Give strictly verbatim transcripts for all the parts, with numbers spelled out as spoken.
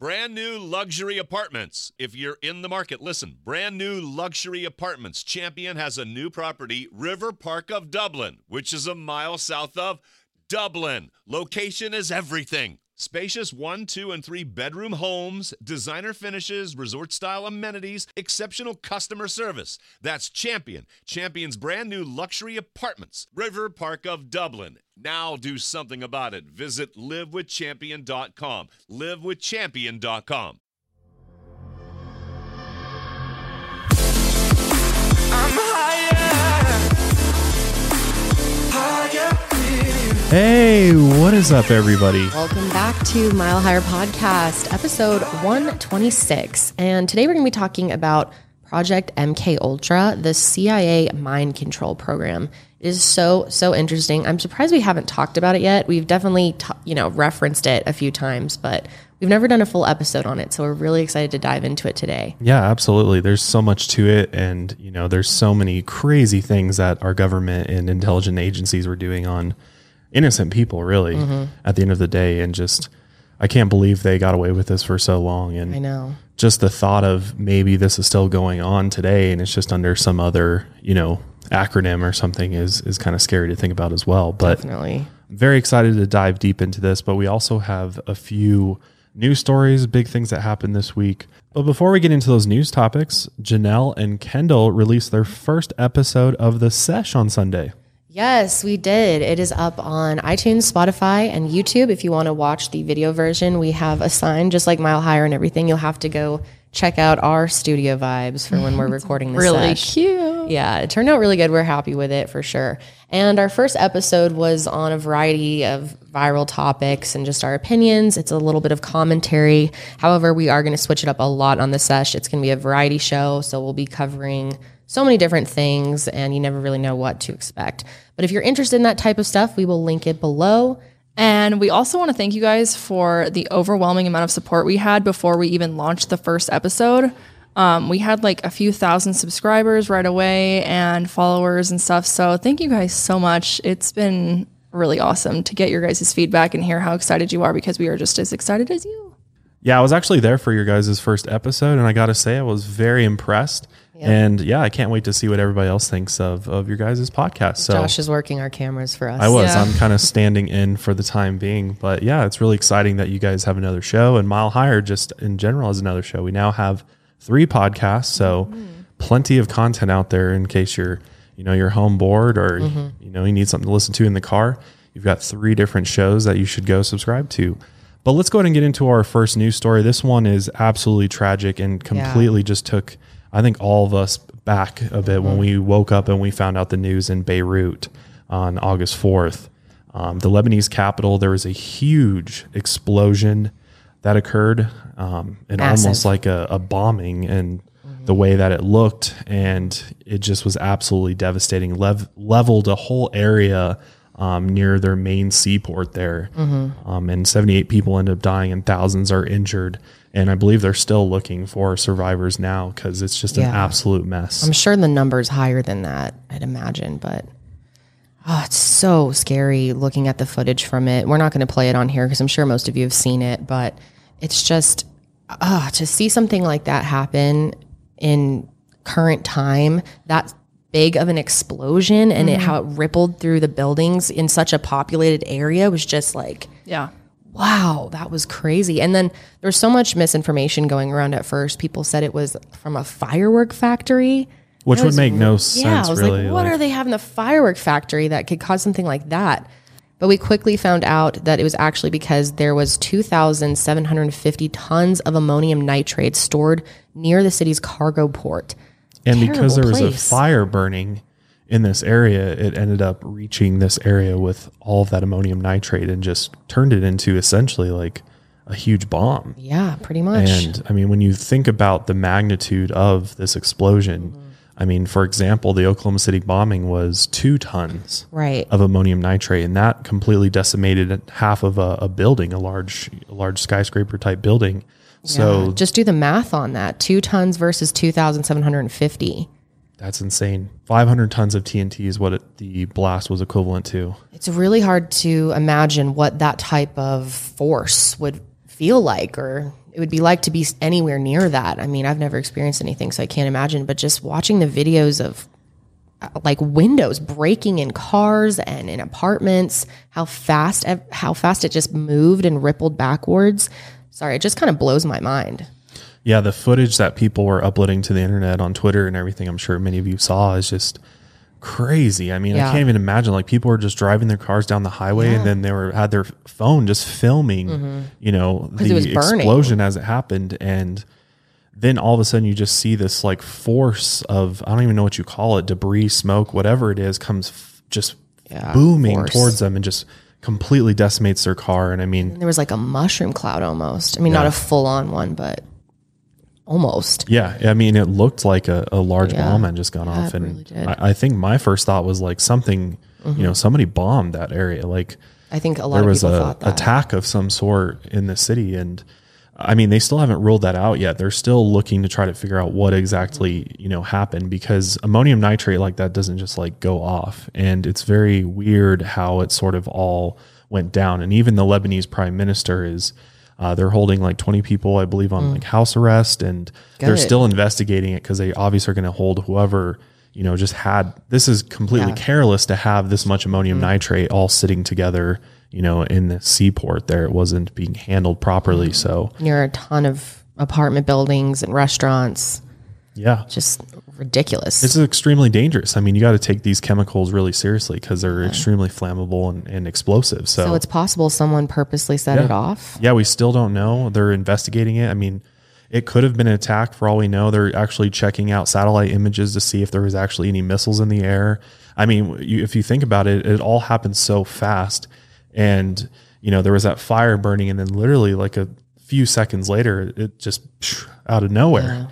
Brand new luxury apartments. If you're in the market, listen. Brand new luxury apartments. Champion has a new property, River Park of Dublin, which is a mile south of Dublin. Location is everything. Spacious one, two, and three bedroom homes, designer finishes, resort-style amenities, exceptional customer service. That's Champion. Champion's brand new luxury apartments. River Park of Dublin. Now do something about it. Visit live with champion dot com. live with champion dot com. I'm higher. Higher. Hey, what is up, everybody? Welcome back to Mile Higher Podcast, episode one twenty-six. And today we're going to be talking about Project M K Ultra, the C I A mind control program. It is so, so interesting. I'm surprised we haven't talked about it yet. We've definitely, t- you know, referenced it a few times, but we've never done a full episode on it. So we're really excited to dive into it today. Yeah, absolutely. There's so much to it. And, you know, there's so many crazy things that our government and intelligent agencies were doing on innocent people, really, mm-hmm. at the end of the day. And just, I can't believe they got away with this for so long. And I know. Just the thought of maybe this is still going on today and it's just under some other, you know, acronym or something is is kind of scary to think about as well. But definitely. I'm very excited to dive deep into this. But we also have a few news stories, big things that happened this week. But before we get into those news topics, Janelle and Kendall released their first episode of The Sesh on Sunday. Yes, we did. It is up on iTunes, Spotify, and YouTube. If you want to watch the video version, we have a sign, just like Mile Higher and everything. You'll have to go check out our studio vibes for when we're recording this. Really sesh. cute. Yeah, it turned out really good. We're happy with it for sure. And our first episode was on a variety of viral topics and just our opinions. It's a little bit of commentary. However, we are going to switch it up a lot on the sesh. It's going to be a variety show, so we'll be covering so many different things, and you never really know what to expect. But if you're interested in that type of stuff, we will link it below. And we also want to thank you guys for the overwhelming amount of support we had before we even launched the first episode. Um, we had like a few thousand subscribers right away and followers and stuff. So thank you guys so much. It's been really awesome to get your guys' feedback and hear how excited you are, because we are just as excited as you. Yeah, I was actually there for your guys' first episode, and I got to say I was very impressed. Yep. And yeah, I can't wait to see what everybody else thinks of, of your guys' podcast. So Josh is working our cameras for us. I was. Yeah. I'm kind of standing in for the time being. But yeah, it's really exciting that you guys have another show, and Mile Higher just in general is another show. We now have three podcasts, so mm-hmm. plenty of content out there in case you're, you know, you're home bored or, mm-hmm. you know, you need something to listen to in the car. You've got three different shows that you should go subscribe to. But let's go ahead and get into our first news story. This one is absolutely tragic and completely yeah. just took, I think, all of us back a bit mm-hmm. when we woke up and we found out the news in Beirut on August fourth. Um, the Lebanese capital, there was a huge explosion that occurred, um, and Massive. almost like a, a bombing, and mm-hmm. the way that it looked, and it just was absolutely devastating. Lev- leveled a whole area um, near their main seaport there, mm-hmm. um, and seventy-eight people ended up dying, and thousands are injured. And I believe they're still looking for survivors now because it's just yeah. an absolute mess. I'm sure the number's higher than that, I'd imagine, but oh, it's so scary looking at the footage from it. We're not going to play it on here because I'm sure most of you have seen it, but it's just, uh, to see something like that happen in current time, that big of an explosion, and mm-hmm. it, how it rippled through the buildings in such a populated area was just like, yeah. wow, that was crazy. And then there's so much misinformation going around at first. People said it was from a firework factory. Which would was, make no yeah, sense, I was really. like, what like, are they having the firework factory that could cause something like that? But we quickly found out that it was actually because there was two thousand seven hundred fifty tons of ammonium nitrate stored near the city's cargo port. And Terrible because there place. was a fire burning in this area, it ended up reaching this area with all of that ammonium nitrate and just turned it into essentially like a huge bomb. Yeah, pretty much. And I mean, when you think about the magnitude of this explosion, mm-hmm. I mean, for example, the Oklahoma City bombing was two tons right. of ammonium nitrate, and that completely decimated half of a, a building, a large, a large skyscraper type building. Yeah. So just do the math on that. Two tons versus two thousand seven hundred fifty. That's insane. five hundred tons of T N T is what it, the blast was equivalent to. It's really hard to imagine what that type of force would feel like, or it would be like to be anywhere near that. I mean, I've never experienced anything, so I can't imagine, but just watching the videos of uh, like windows breaking in cars and in apartments, how fast, ev- how fast it just moved and rippled backwards. Sorry, it just kind of blows my mind. Yeah, the footage that people were uploading to the internet on Twitter and everything, I'm sure many of you saw, is just crazy. I mean, Yeah. I can't even imagine, like, people were just driving their cars down the highway Yeah. and then they were had their phone just filming, you know, 'Cause it was the burning. explosion as it happened. And then all of a sudden you just see this like force of, I don't even know what you call it, debris, smoke, whatever it is, comes f- just Yeah, booming force. towards them and just completely decimates their car. And I mean, There was like a mushroom cloud almost. I mean, not Yeah. a full on one, but almost. yeah, I mean, it looked like a, a large Yeah. bomb had just gone Yeah, off. it And really did. Mm-hmm. I, I think my first thought was like something, you know, somebody bombed that area. Like, I think a lot there of was people a thought that. attack of some sort in the city. And I mean, they still haven't ruled that out yet. They're still looking to try to figure out what exactly, you know, happened, because ammonium nitrate like that doesn't just like go off. And it's very weird how it sort of all went down. And even the Lebanese prime minister is, uh, they're holding like twenty people, I believe, on like house arrest, and they're Good. still investigating it because they obviously are going to hold whoever, you know, just had, this is completely Yeah. careless to have this much ammonium nitrate all sitting together, you know, in the seaport there. It wasn't being handled properly. So Near a ton of apartment buildings and restaurants. yeah, Just ridiculous. it's extremely dangerous. I mean, you got to take these chemicals really seriously because they're extremely flammable and, and explosive. So, so it's possible someone purposely set Yeah. it off. yeah, we still don't know. They're investigating it. I mean, it could have been an attack for all we know. They're actually checking out satellite images to see if there was actually any missiles in the air. I mean, you, if you think about it, it all happened so fast. And, you know, there was that fire burning, and then literally like a few seconds later, it just psh, out of nowhere.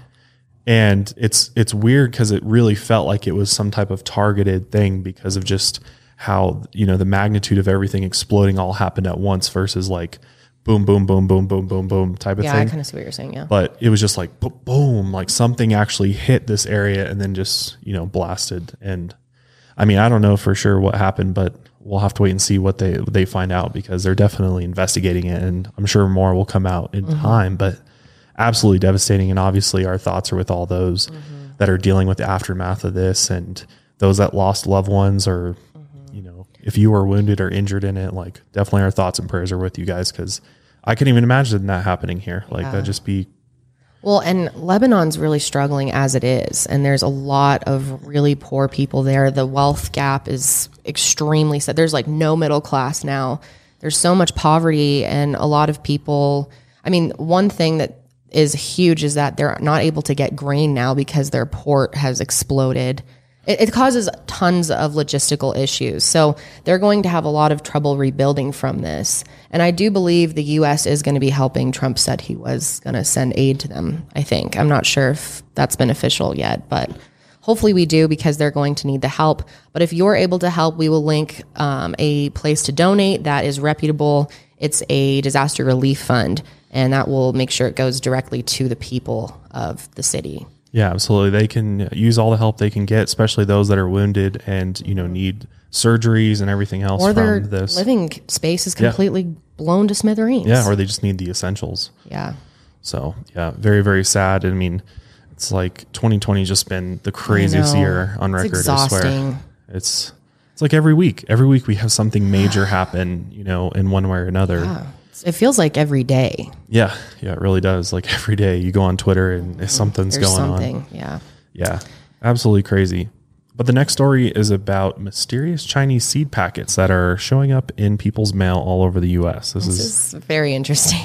And it's it's weird because it really felt like it was some type of targeted thing because of just how, you know, the magnitude of everything exploding all happened at once versus like boom, boom, boom, boom, boom, boom, boom type of Yeah, I thing. kind of see what you're saying. Yeah. But it was just like bo- boom, like something actually hit this area and then just, you know, blasted. And I mean, I don't know for sure what happened, but we'll have to wait and see what they what they find out, because they're definitely investigating it, and I'm sure more will come out in time. But absolutely devastating, and obviously our thoughts are with all those that are dealing with the aftermath of this, and those that lost loved ones, or you know, if you were wounded or injured in it, like definitely our thoughts and prayers are with you guys, because I couldn't even imagine that happening here. Like that'd just be Well, and Lebanon's really struggling as it is, and there's a lot of really poor people there. The wealth gap is extremely set. There's like no middle class now. There's so much poverty, and a lot of people. I mean, one thing that is huge is that they're not able to get grain now because their port has exploded. It, it causes tons of logistical issues. So they're going to have a lot of trouble rebuilding from this. And I do believe the U S is going to be helping. Trump said he was going to send aid to them, I think. I'm not sure if that's been official yet, but hopefully we do, because they're going to need the help. But if you're able to help, we will link um, a place to donate that is reputable. It's a disaster relief fund, and that will make sure it goes directly to the people of the city. Yeah, absolutely. They can use all the help they can get, especially those that are wounded and, you know, need surgeries and everything else Or their from this. living space is completely blown to smithereens. Yeah, or they just need the essentials. yeah. So, yeah, very, very sad. I mean, it's like twenty twenty has just been the craziest know. year on It's record, I swear. exhausting. It's it's like every week. Every week we have something major happen, you know, in one way or another. It feels like every day Yeah, yeah, it really does. Like every day you go on Twitter and something's there's going something. on. Yeah. Yeah, absolutely crazy. But the next story is about mysterious Chinese seed packets that are showing up in people's mail all over the U S. This, This is is very interesting.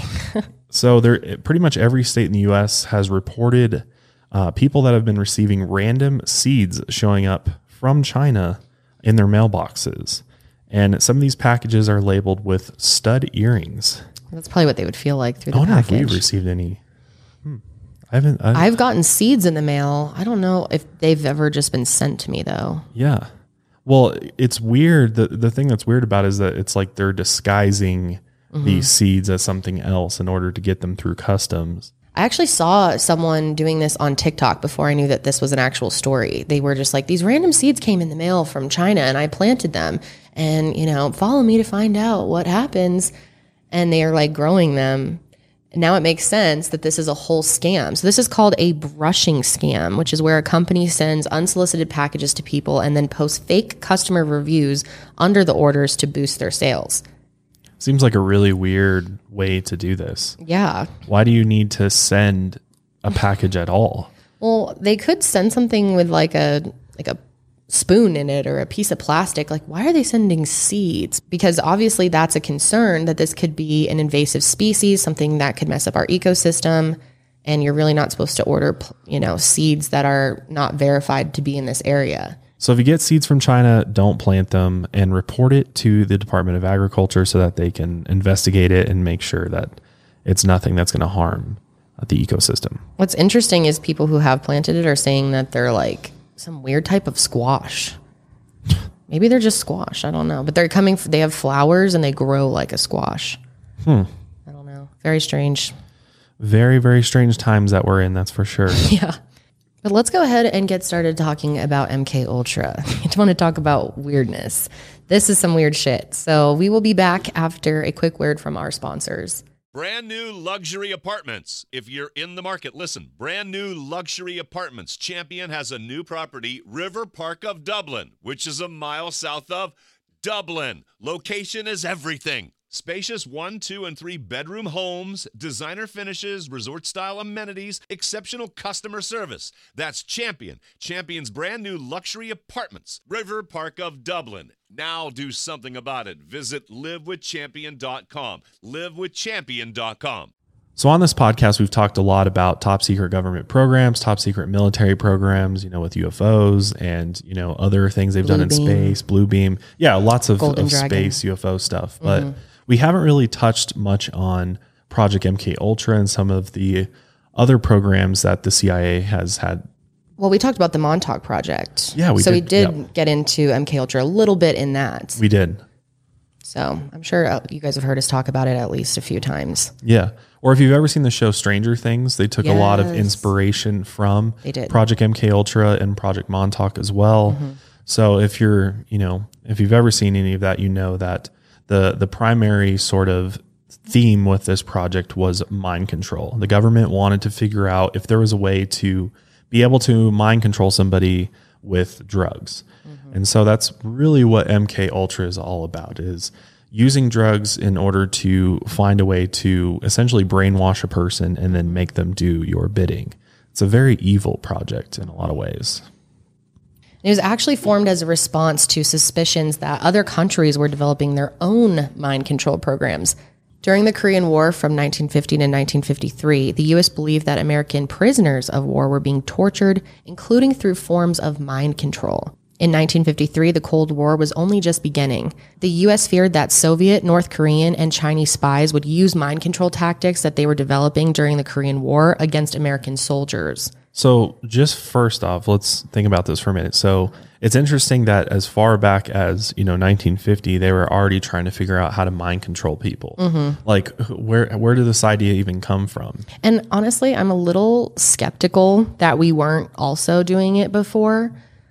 so there. Pretty much every state in the U S has reported uh, people that have been receiving random seeds showing up from China in their mailboxes, and some of these packages are labeled with stud earrings. That's probably what they would feel like through I the wonder if package. we've received any. Hmm. I haven't. I, I've gotten seeds in the mail. I don't know if they've ever just been sent to me though. Yeah. Well, it's weird. The the thing that's weird about it is that it's like they're disguising these seeds as something else in order to get them through customs. I actually saw someone doing this on TikTok before I knew that this was an actual story. They were just like, these random seeds came in the mail from China and I planted them, and, you know, follow me to find out what happens. And they are like growing them. Now it makes sense that this is a whole scam. So this is called a brushing scam, which is where a company sends unsolicited packages to people and then posts fake customer reviews under the orders to boost their sales. Seems like a really weird way to do this. Yeah. Why do you need to send a package at all? Well, they could send something with like a like a spoon in it or a piece of plastic. Like, why are they sending seeds? Because obviously that's a concern that this could be an invasive species, something that could mess up our ecosystem. And you're really not supposed to order, you know, seeds that are not verified to be in this area. So if you get seeds from China, don't plant them and report it to the Department of Agriculture so that they can investigate it and make sure that it's nothing that's going to harm the ecosystem. What's interesting is people who have planted it are saying that they're like some weird type of squash. Maybe they're just squash. I don't know. But they're coming, they have flowers and they grow like a squash. Hmm. I don't know. Very strange. Very, very strange times that we're in, that's for sure. Yeah. But let's go ahead and get started talking about M K Ultra. I just want to talk about weirdness. This is some weird shit. So we will be back after a quick word from our sponsors. Brand new luxury apartments. If you're in the market, listen. Brand new luxury apartments. Champion has a new property, River Park of Dublin, which is a mile south of Dublin. Location is everything. Spacious one, two, and three bedroom homes, designer finishes, resort-style amenities, exceptional customer service. That's Champion. Champion's brand new luxury apartments, River Park of Dublin. Now do something about it. Visit live with champion dot com. live with champion dot com. So on this podcast, we've talked a lot about top secret government programs, top secret military programs, you know, with U F Os and, you know, other things they've Blue done in Beam. space, Blue Beam. Yeah, lots of, Golden of Dragon. space U F O stuff. But mm-hmm. we haven't really touched much on Project M K Ultra and some of the other programs that the C I A has had. Well, we talked about the Montauk Project. Yeah, we so did. we did Yep. get into M K Ultra a little bit in that. We did. So I'm sure uh, you guys have heard us talk about it at least a few times. Yeah. Or if you've ever seen the show Stranger Things, they took a lot of Yes. inspiration from They did. Project M K Ultra and Project Montauk as well. Mm-hmm. So if you're, you know, if you've ever seen any of that, you know that the the primary sort of theme with this project was mind control. The government wanted to figure out if there was a way to be able to mind control somebody with drugs. Mm-hmm. And so that's really what M K Ultra is all about, is using drugs in order to find a way to essentially brainwash a person and then make them do your bidding. It's a very evil project in a lot of ways. It was actually formed as a response to suspicions that other countries were developing their own mind control programs. During the Korean War from nineteen fifty to nineteen fifty-three, the U S believed that American prisoners of war were being tortured, including through forms of mind control. In nineteen fifty-three, the Cold War was only just beginning. The U S feared that Soviet, North Korean, and Chinese spies would use mind control tactics that they were developing during the Korean War against American soldiers. So just first off, let's think about this for a minute. So it's interesting that as far back as, you know, nineteen fifty, they were already trying to figure out how to mind control people. Mm-hmm. Like where, where did this idea even come from? And honestly, I'm a little skeptical that we weren't also doing it before.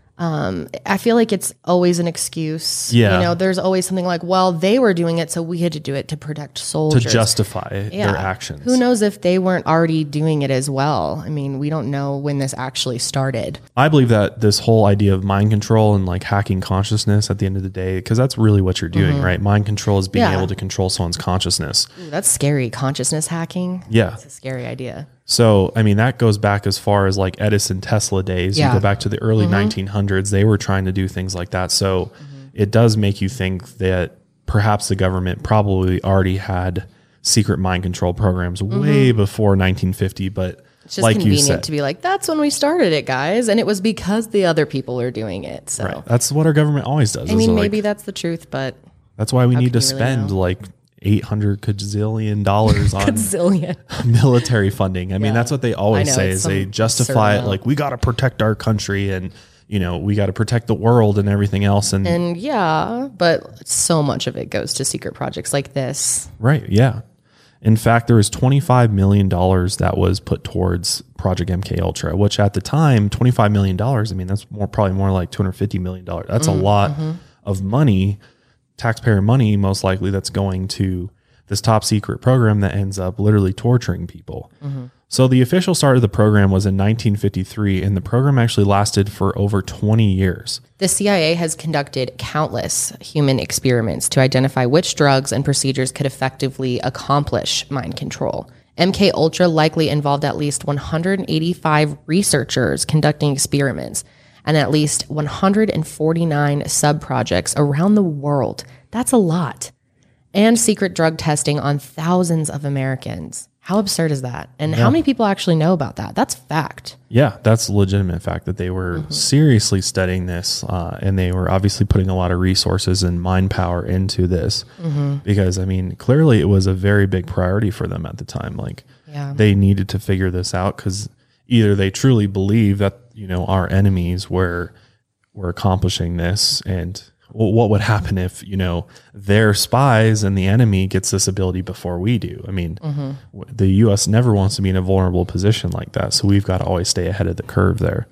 Um, I feel like it's always an excuse. Yeah. You know, there's always something like, well, they were doing it, so we had to do it to protect soldiers. To justify Yeah. their actions. Who knows if they weren't already doing it as well? I mean, we don't know when this actually started. I believe that this whole idea of mind control and like hacking consciousness at the end of the day, because that's really what you're doing, right? Mind control is being Yeah. able to control someone's consciousness. Ooh, that's scary. Consciousness hacking. Yeah. It's a scary idea. So, I mean, that goes back as far as like Edison, Tesla days. Yeah. You go back to the early nineteen hundreds, they were trying to do things like that. So it does make you think that perhaps the government probably already had secret mind control programs way before nineteen fifty. But It's just like you convenient said, to be like, that's when we started it, guys. And it was because the other people are doing it. So, right, that's what our government always does. I is mean, like- maybe that's the truth, but that's why we need to can you really spend know? like eight hundred gazillion dollars on zillion. military funding. I mean, Yeah. that's what they always I know, say it's is they some justify absurd it amount. like we got to protect our country and, you know, we got to protect the world and everything else. And, And yeah, but so much of it goes to secret projects like this. right. Yeah. In fact, there was twenty-five million dollars that was put towards Project M K Ultra, which at the time, twenty-five million dollars, I mean, that's more probably more like two hundred fifty million dollars. That's Mm, a lot mm-hmm. of money, taxpayer money, most likely that's going to this top secret program that ends up literally torturing people. So the official start of the program was in nineteen fifty-three, and the program actually lasted for over twenty years. The C I A has conducted countless human experiments to identify which drugs and procedures could effectively accomplish mind control. M K Ultra likely involved at least one hundred eighty-five researchers conducting experiments and at least one hundred forty-nine sub-projects around the world. That's a lot. And secret drug testing on thousands of Americans. How absurd is that? And yeah. how many people actually know about that? That's fact. Yeah, that's a legitimate fact that they were mm-hmm. seriously studying this, uh, and they were obviously putting a lot of resources and mind power into this mm-hmm. because, I mean, clearly it was a very big priority for them at the time. Like, yeah. they needed to figure this out because either they truly believe that, you know, our enemies were were accomplishing this, and well, what would happen if, you know, their spies and the enemy gets this ability before we do? I mean, mm-hmm. the U S never wants to be in a vulnerable position like that. So we've got to always stay ahead of the curve there.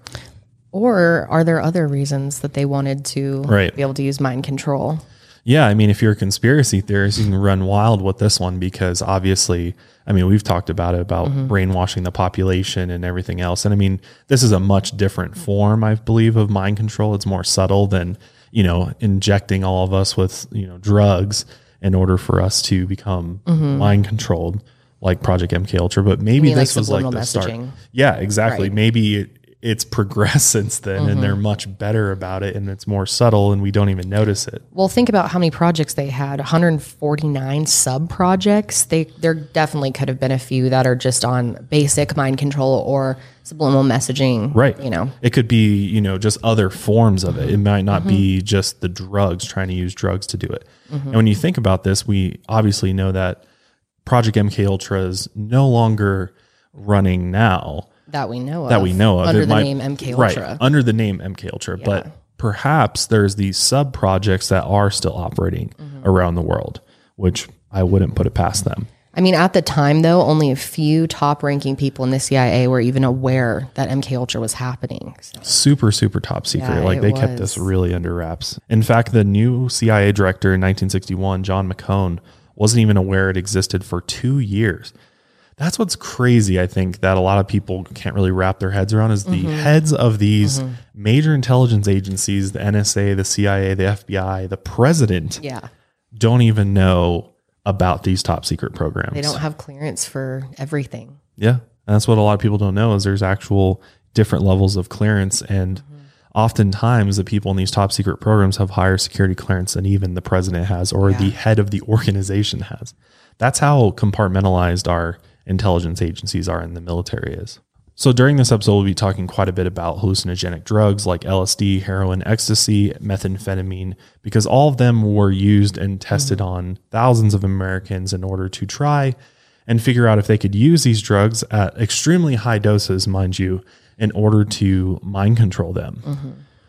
Or are there other reasons that they wanted to right. be able to use mind control? Yeah. I mean, if you're a conspiracy theorist, you can run wild with this one because obviously, I mean, we've talked about it, about mm-hmm. brainwashing the population and everything else. And I mean, this is a much different form, I believe, of mind control. It's more subtle than, you know, injecting all of us with, you know, drugs in order for us to become mm-hmm. mind controlled, like Project M K Ultra. But maybe mean, this like was like the messaging? start. Yeah, exactly. Right. Maybe it, it's progressed since then mm-hmm. and they're much better about it and it's more subtle and we don't even notice it. Well, think about how many projects they had, one hundred forty-nine sub projects. They, there definitely could have been a few that are just on basic mind control or subliminal messaging. Right. You know, it could be, you know, just other forms of it. It might not mm-hmm. be just the drugs, trying to use drugs to do it. Mm-hmm. And when you think about this, we obviously know that Project M K Ultra is no longer running now. That we know of. That we know of. Under it the might, name M K Ultra. Right, under the name M K Ultra. Yeah. But perhaps there's these sub-projects that are still operating mm-hmm. around the world, which I wouldn't put it past them. I mean, at the time, though, only a few top-ranking people in the C I A were even aware that M K Ultra was happening. So. Super, super top secret. Yeah, like, they was. kept this really under wraps. In fact, the new C I A director in nineteen sixty-one, John McCone, wasn't even aware it existed for two years. That's what's crazy, I think, that a lot of people can't really wrap their heads around is the mm-hmm. heads of these mm-hmm. major intelligence agencies, the N S A, the C I A, the F B I, the president, yeah. don't even know about these top secret programs. They don't have clearance for everything. Yeah. And that's what a lot of people don't know is there's actual different levels of clearance. And mm-hmm. oftentimes the people in these top secret programs have higher security clearance than even the president has or yeah. the head of the organization has. That's how compartmentalized our intelligence agencies are in the military is. So during this episode, we'll be talking quite a bit about hallucinogenic drugs like L S D, heroin, ecstasy, methamphetamine, because all of them were used and tested mm-hmm. on thousands of Americans in order to try and figure out if they could use these drugs at extremely high doses, mind you, in order to mind control them. Mm-hmm.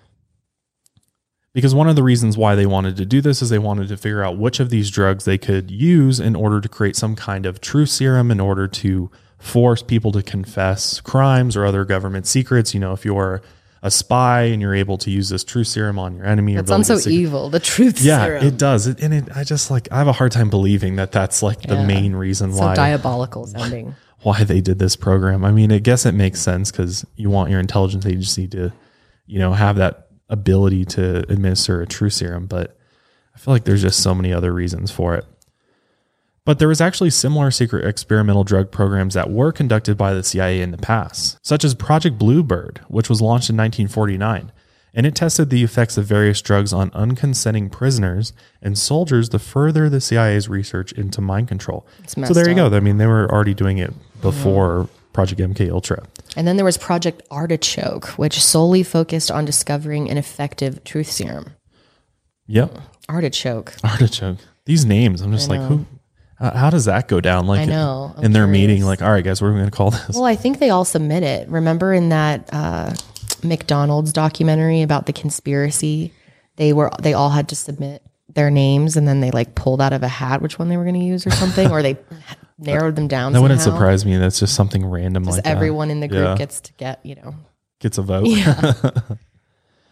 Because one of the reasons why they wanted to do this is they wanted to figure out which of these drugs they could use in order to create some kind of truth serum in order to force people to confess crimes or other government secrets. You know, if you're a spy and you're able to use this truth serum on your enemy. That sounds so evil, the truth yeah, serum. Yeah, it does. It, and it, I just like, I have a hard time believing that that's like the yeah. main reason so why. So diabolical sounding. Why they did this program. I mean, I guess it makes sense because you want your intelligence agency to, you know, have that ability to administer a true serum, but I feel like there's just so many other reasons for it. But there was actually similar secret experimental drug programs that were conducted by the C I A in the past, such as Project Bluebird, which was launched in nineteen forty-nine, and it tested the effects of various drugs on unconsenting prisoners and soldiers to further the C I A's research into mind control. So there you up. go. I mean, they were already doing it before mm-hmm. Project M K Ultra. And then there was Project Artichoke, which solely focused on discovering an effective truth serum. Yep. Artichoke. Artichoke. These names, I'm just like, who? How, how does that go down? Like I know. in, in their meeting, like, all right, guys, what are we going to call this? Well, I think they all submit it. Remember in that uh, McDonald's documentary about the conspiracy, they were they all had to submit their names, and then they like pulled out of a hat which one they were going to use or something, or they narrowed them down. That somehow. Wouldn't surprise me. That's just something random just like everyone that. in the group yeah. gets to get, you know, gets a vote. Yeah.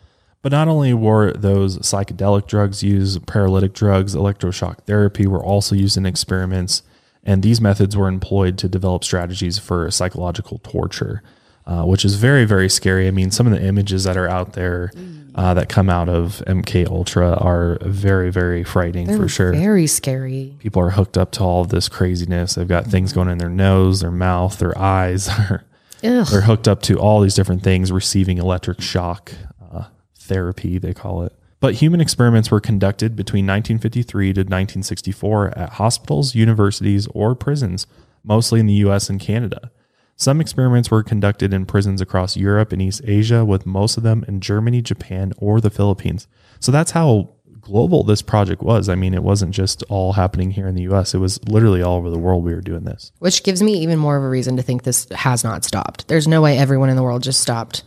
But not only were those psychedelic drugs used, paralytic drugs, electroshock therapy were also used in experiments, and these methods were employed to develop strategies for psychological torture, uh, which is very, very scary. I mean, some of the images that are out there uh, that come out of M K Ultra are very, very frightening. They're for sure. Very scary. People are hooked up to all of this craziness. They've got things going in their nose, their mouth, their eyes. Ugh. They're hooked up to all these different things, receiving electric shock uh, therapy, they call it. But human experiments were conducted between nineteen fifty-three to nineteen sixty-four at hospitals, universities, or prisons, mostly in the U S and Canada. Some experiments were conducted in prisons across Europe and East Asia, with most of them in Germany, Japan, or the Philippines. So that's how global this project was. I mean, it wasn't just all happening here in the U S. It was literally all over the world we were doing this. Which gives me even more of a reason to think this has not stopped. There's no way everyone in the world just stopped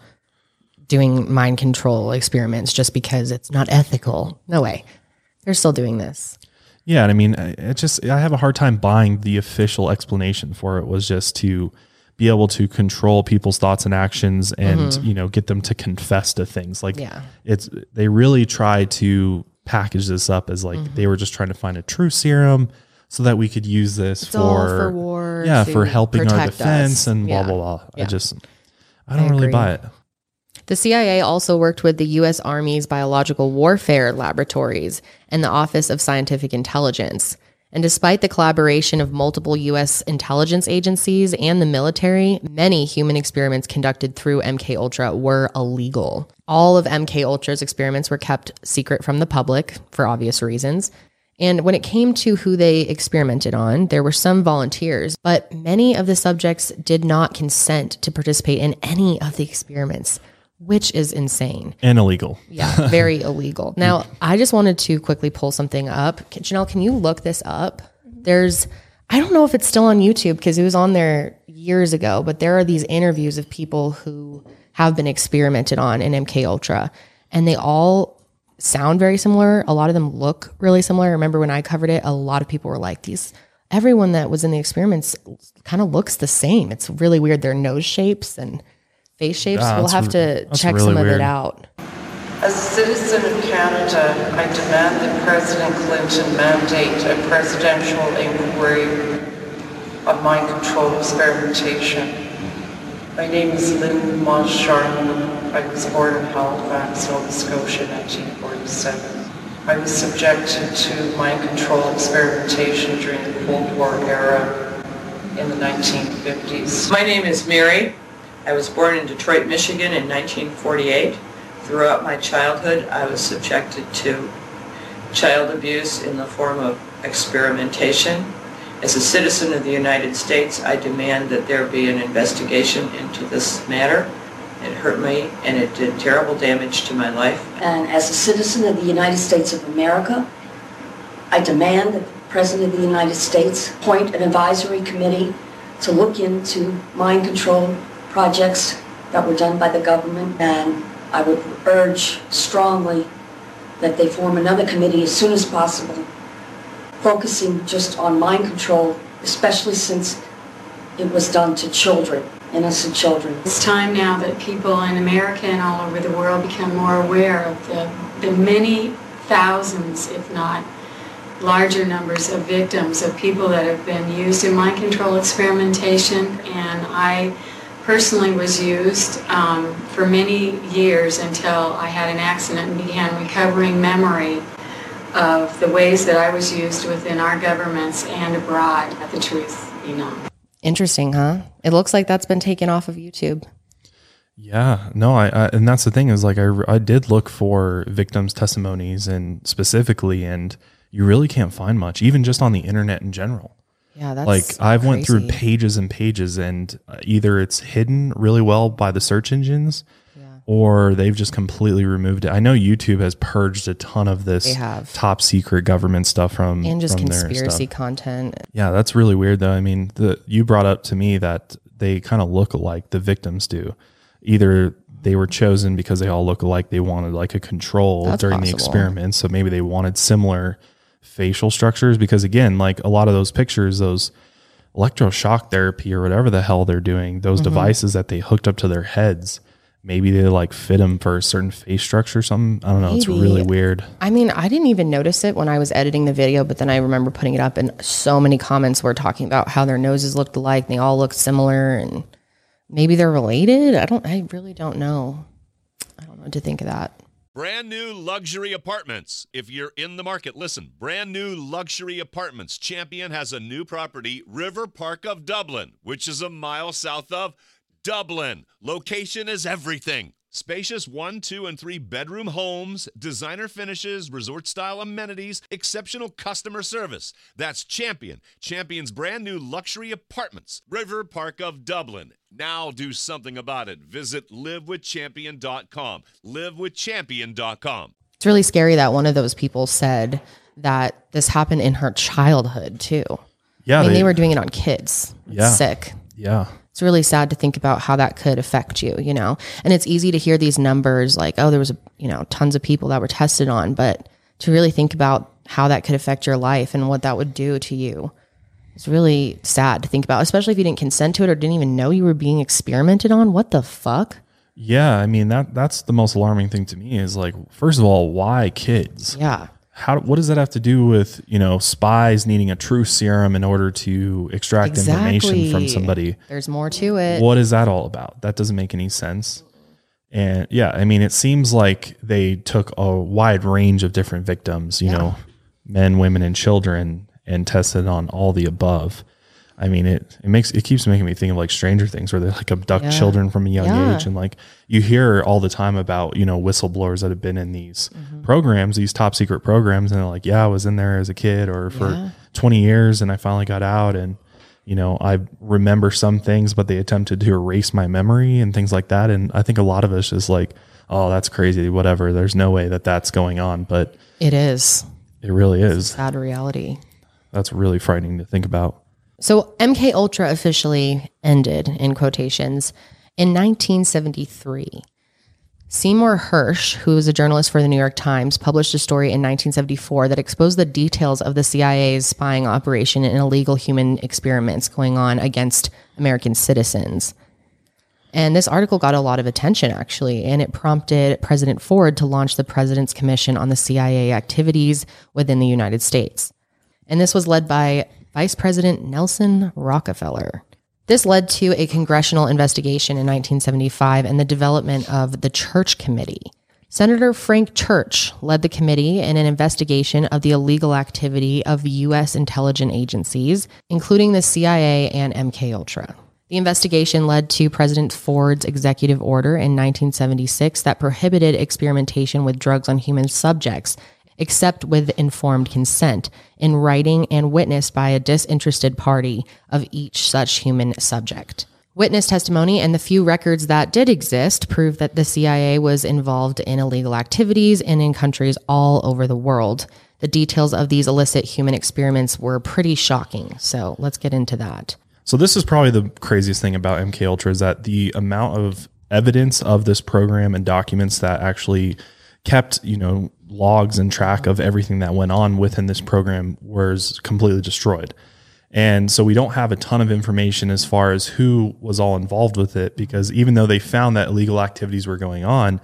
doing mind control experiments just because it's not ethical. No way. They're still doing this. Yeah, and I mean, it just I have a hard time buying the official explanation for it was just to be able to control people's thoughts and actions and, mm-hmm. you know, get them to confess to things. Like yeah. it's they really try to package this up as like mm-hmm. they were just trying to find a truth serum so that we could use this it's for, all for war, yeah, for helping our defense us. and blah, yeah. blah, blah. Yeah. I just, I don't I really agree. buy it. The C I A also worked with the U S Army's Biological Warfare Laboratories and the Office of Scientific Intelligence. And despite the collaboration of multiple U S intelligence agencies and the military, many human experiments conducted through M K Ultra were illegal. All of M K Ultra's experiments were kept secret from the public for obvious reasons. And when it came to who they experimented on, there were some volunteers, but many of the subjects did not consent to participate in any of the experiments, which is insane. And illegal. Yeah, very illegal. Now, I just wanted to quickly pull something up. Janelle, can you look this up? There's, I don't know if it's still on YouTube because it was on there years ago, but there are these interviews of people who have been experimented on in M K Ultra, and they all sound very similar. A lot of them look really similar. I remember when I covered it, a lot of people were like, these, everyone that was in the experiments kind of looks the same. It's really weird. Their nose shapes and face shapes. Yeah, we'll have re- to check really some of weird. it out. As a citizen of Canada, I demand that President Clinton mandate a presidential inquiry on mind control experimentation. My name is Lynn Moss Charlemagne. I was born in Halifax, Nova Scotia in nineteen forty-seven. I was subjected to mind control experimentation during the Cold War era in the nineteen fifties. My name is Mary. I was born in Detroit, Michigan in nineteen forty-eight. Throughout my childhood, I was subjected to child abuse in the form of experimentation. As a citizen of the United States, I demand that there be an investigation into this matter. It hurt me and it did terrible damage to my life. And as a citizen of the United States of America, I demand that the President of the United States appoint an advisory committee to look into mind control projects that were done by the government, and I would urge strongly that they form another committee as soon as possible, focusing just on mind control, especially since it was done to children, innocent children. It's time now that people in America and all over the world become more aware of the, the many thousands, if not larger numbers of victims of people that have been used in mind control experimentation. And I personally was used um, for many years until I had an accident and began recovering memory of the ways that I was used within our governments and abroad. Let the truth be known. Interesting, huh? It looks like that's been taken off of YouTube. Yeah, no, I, I and that's the thing is like I, I did look for victims' testimonies and specifically, and you really can't find much, even just on the internet in general. Yeah, that's like I've crazy. went through pages and pages, and either it's hidden really well by the search engines, yeah. or they've just completely removed it. I know YouTube has purged a ton of this They have. top secret government stuff from and just from their conspiracy stuff. content. Yeah, that's really weird though. I mean, the you brought up to me that they kind of look alike, the victims do. Either they were chosen because they all look alike, they wanted like a control That's during possible. the experiment, so maybe they wanted similar facial structures, because again, like a lot of those pictures, those electroshock therapy or whatever the hell they're doing, those mm-hmm. devices that they hooked up to their heads maybe they like fit them for a certain face structure or something. I don't know. Maybe. It's really weird. I mean, I didn't even notice it when I was editing the video, but then I remember putting it up and so many comments were talking about how their noses looked alike and they all looked similar and maybe they're related. I don't, I really don't know. I don't know what to think of that. Brand new luxury apartments. If you're in the market, listen, brand new luxury apartments. Champion has a new property, River Park of Dublin, which is a mile south of Dublin. Location is everything. Spacious one, two, and three bedroom homes, designer finishes, resort-style amenities, exceptional customer service. That's Champion. Champion's brand new luxury apartments, River Park of Dublin. Now do something about it. Visit live with champion dot com. live with champion dot com. It's really scary that one of those people said that this happened in her childhood too. Yeah. I mean, they, they were doing it on kids. It's yeah. sick. Yeah. It's really sad to think about how that could affect you, you know? And it's easy to hear these numbers like, oh, there was, you know, tons of people that were tested on, but to really think about how that could affect your life and what that would do to you. It's really sad to think about, especially if you didn't consent to it or didn't even know you were being experimented on. What the fuck? Yeah. I mean, that that's the most alarming thing to me is like, first of all, why kids? Yeah. How, what does that have to do with, you know, spies needing a truth serum in order to extract Exactly. information from somebody? There's more to it. What is that all about? That doesn't make any sense. And yeah, I mean, it seems like they took a wide range of different victims, you Yeah. know, men, women, and children, and tested on all the above. I mean, it it makes it keeps making me think of like Stranger Things, where they like abduct Yeah. children from a young Yeah. age, and like you hear all the time about, you know, whistleblowers that have been in these Mm-hmm. programs, these top secret programs, and they're like, yeah, I was in there as a kid or for Yeah. twenty years, and I finally got out, and you know, I remember some things, but they attempted to erase my memory and things like that. And I think a lot of us is like, oh, that's crazy, whatever. There's no way that that's going on, but It is. it really is. Sad reality. That's really frightening to think about. So M K Ultra officially ended, in quotations, in nineteen seventy-three. Seymour Hersh, who was a journalist for the New York Times, published a story in nineteen seventy-four that exposed the details of the C I A's spying operation and illegal human experiments going on against American citizens. And this article got a lot of attention, actually, and it prompted President Ford to launch the President's Commission on the C I A activities within the United States. And this was led by Vice President Nelson Rockefeller. This led to a congressional investigation in nineteen seventy-five and the development of the Church Committee. Senator Frank Church led the committee in an investigation of the illegal activity of U S intelligence agencies, including the C I A and M K Ultra. The investigation led to President Ford's executive order in nineteen seventy-six that prohibited experimentation with drugs on human subjects, except with informed consent, in writing and witnessed by a disinterested party of each such human subject. Witness testimony and the few records that did exist prove that the C I A was involved in illegal activities and in countries all over the world. The details of these illicit human experiments were pretty shocking, so let's get into that. So this is probably the craziest thing about M K Ultra is that the amount of evidence of this program and documents that actually kept, you know, logs and track of everything that went on within this program was completely destroyed. And so we don't have a ton of information as far as who was all involved with it, because even though they found that illegal activities were going on,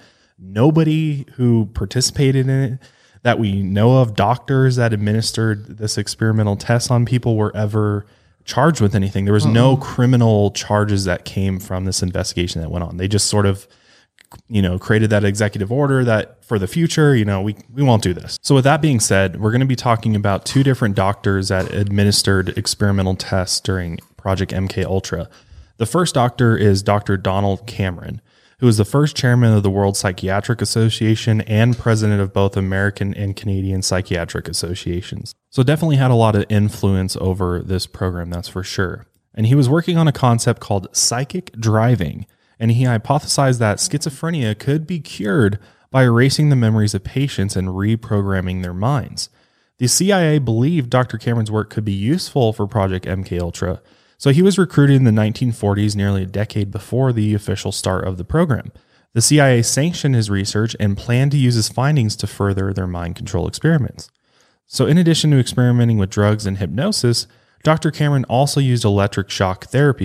nobody who participated in it that we know of, doctors that administered this experimental test on people, were ever charged with anything. There was mm-hmm. no criminal charges that came from this investigation that went on. They just sort of, you know, created that executive order that for the future, you know, we, we won't do this. So with that being said, we're going to be talking about two different doctors that administered experimental tests during Project M K Ultra. The first doctor is Doctor Donald Cameron, who was the first chairman of the World Psychiatric Association and president of both American and Canadian psychiatric associations. So definitely had a lot of influence over this program, that's for sure. And he was working on a concept called psychic driving, and he hypothesized that schizophrenia could be cured by erasing the memories of patients and reprogramming their minds. The C I A believed Doctor Cameron's work could be useful for Project M K Ultra, so he was recruited in the nineteen forties, nearly a decade before the official start of the program. The C I A sanctioned his research and planned to use his findings to further their mind control experiments. So in addition to experimenting with drugs and hypnosis, Doctor Cameron also used electric shock therapy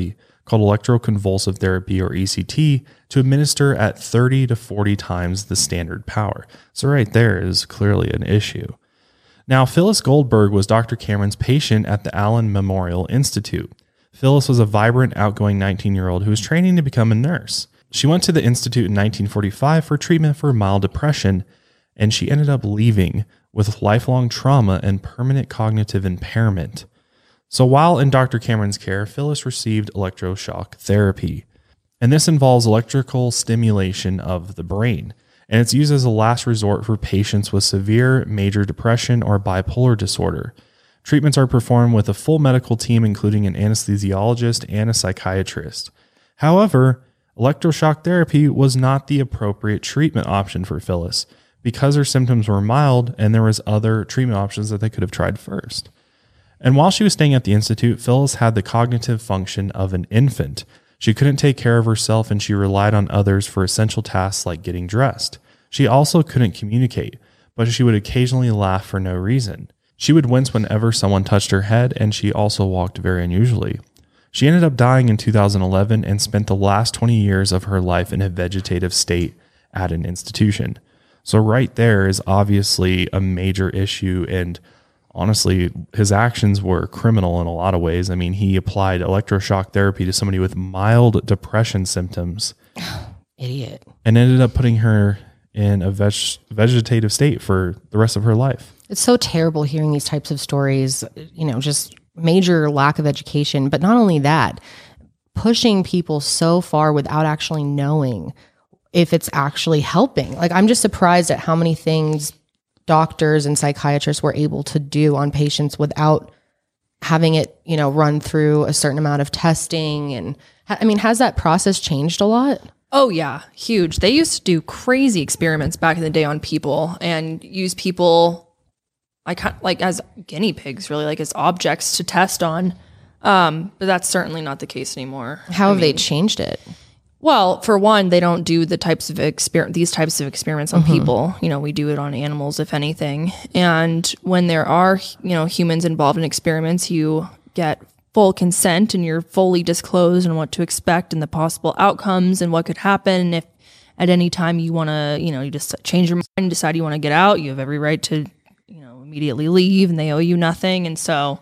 called electroconvulsive therapy, or E C T, to administer at thirty to forty times the standard power. So right there is clearly an issue. Now, Phyllis Goldberg was Doctor Cameron's patient at the Allen Memorial Institute. Phyllis was a vibrant, outgoing nineteen-year-old who was training to become a nurse. She went to the institute in nineteen forty-five for treatment for mild depression, and she ended up leaving with lifelong trauma and permanent cognitive impairment. So while in Doctor Cameron's care, Phyllis received electroshock therapy. And this involves electrical stimulation of the brain. And it's used as a last resort for patients with severe major depression or bipolar disorder. Treatments are performed with a full medical team, including an anesthesiologist and a psychiatrist. However, electroshock therapy was not the appropriate treatment option for Phyllis because her symptoms were mild and there was other treatment options that they could have tried first. And while she was staying at the institute, Phyllis had the cognitive function of an infant. She couldn't take care of herself and she relied on others for essential tasks like getting dressed. She also couldn't communicate, but she would occasionally laugh for no reason. She would wince whenever someone touched her head, and she also walked very unusually. She ended up dying in two thousand eleven and spent the last twenty years of her life in a vegetative state at an institution. So right there is obviously a major issue, and honestly, his actions were criminal in a lot of ways. I mean, he applied electroshock therapy to somebody with mild depression symptoms. Idiot. And ended up putting her in a veg- vegetative state for the rest of her life. It's so terrible hearing these types of stories, you know, just major lack of education. But not only that, pushing people so far without actually knowing if it's actually helping. Like, I'm just surprised at how many things doctors and psychiatrists were able to do on patients without having it, you know, run through a certain amount of testing. And I mean, has that process changed a lot? Oh yeah, huge. They used to do crazy experiments back in the day on people and use people like like as guinea pigs, really, like as objects to test on. Um, but that's certainly not the case anymore. How I have mean, they changed it? Well, for one, they don't do the types of exper- these types of experiments on mm-hmm. people. You know, we do it on animals, if anything. And when there are, you know, humans involved in experiments, you get full consent and you're fully disclosed on what to expect and the possible outcomes and what could happen. And if at any time you want to, you know, you just change your mind and decide you want to get out, you have every right to, you know, immediately leave, and they owe you nothing. And so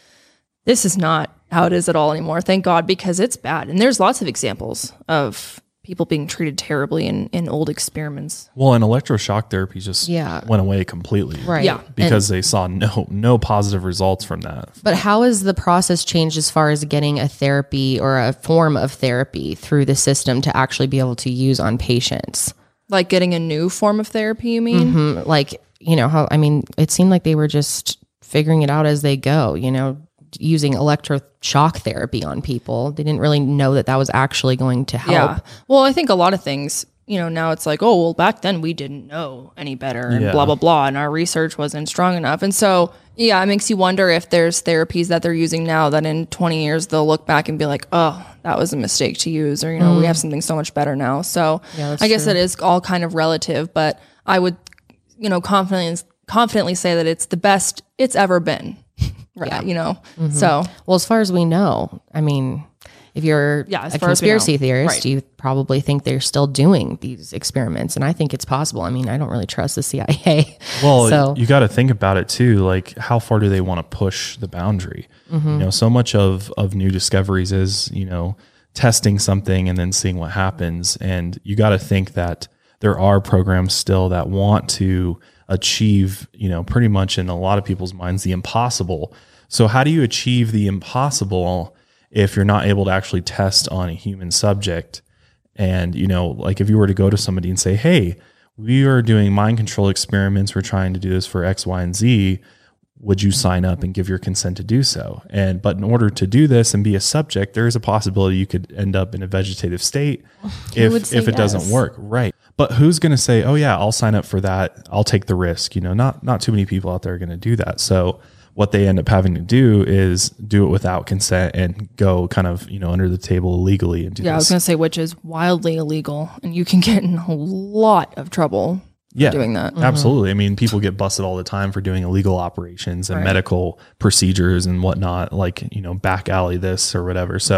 this is not how it is at all anymore, thank God, because it's bad. And there's lots of examples of people being treated terribly in, in old experiments. Well, and electroshock therapy just yeah. went away completely. Right. Yeah. Because and, they saw no no positive results from that. But how has the process changed as far as getting a therapy or a form of therapy through the system to actually be able to use on patients? Like getting a new form of therapy, you mean? Mm-hmm. Like, you know, how, I mean, it seemed like they were just figuring it out as they go, you know, using electroshock therapy on people. They didn't really know that that was actually going to help. Yeah. Well, I think a lot of things, you know, now it's like, oh, well, back then we didn't know any better and Yeah. blah, blah, blah. And our research wasn't strong enough. And so, yeah, it makes you wonder if there's therapies that they're using now that in twenty years they'll look back and be like, oh, that was a mistake to use. Or, you know, mm. we have something so much better now. So Yeah, I guess true. that is all kind of relative. But I would, you know, confidently, confidently say that it's the best it's ever been. Right, Yeah. you know, Mm-hmm. so Well, as far as we know, I mean, if you're Yeah, as a far as we know. conspiracy theorist, Right. you probably think they're still doing these experiments. And I think it's possible. I mean, I don't really trust the C I A. Well, so, you got to think about it too. Like, how far do they want to push the boundary? Mm-hmm. You know, so much of of new discoveries is, you know, testing something and then seeing what happens. And you got to think that there are programs still that want to achieve, you know, pretty much in a lot of people's minds, the impossible. So how do you achieve the impossible if you're not able to actually test on a human subject? And, you know, like if you were to go to somebody and say, hey, we are doing mind control experiments, we're trying to do this for X, Y, and Z, would you sign up and give your consent to do so? And, but in order to do this and be a subject, there is a possibility you could end up in a vegetative state Who would if, say if it doesn't yes? work. Right. But who's going to say, oh yeah, I'll sign up for that. I'll take the risk. You know, not, not too many people out there are going to do that. So what they end up having to do is do it without consent and go kind of, you know, under the table illegally and do yeah, I was this. going to say, which is wildly illegal, and you can get in a lot of trouble yeah, for doing that. Absolutely. I mean, people get busted all the time for doing illegal operations and Right. medical procedures and whatnot, like, you know, back alley this or whatever. So,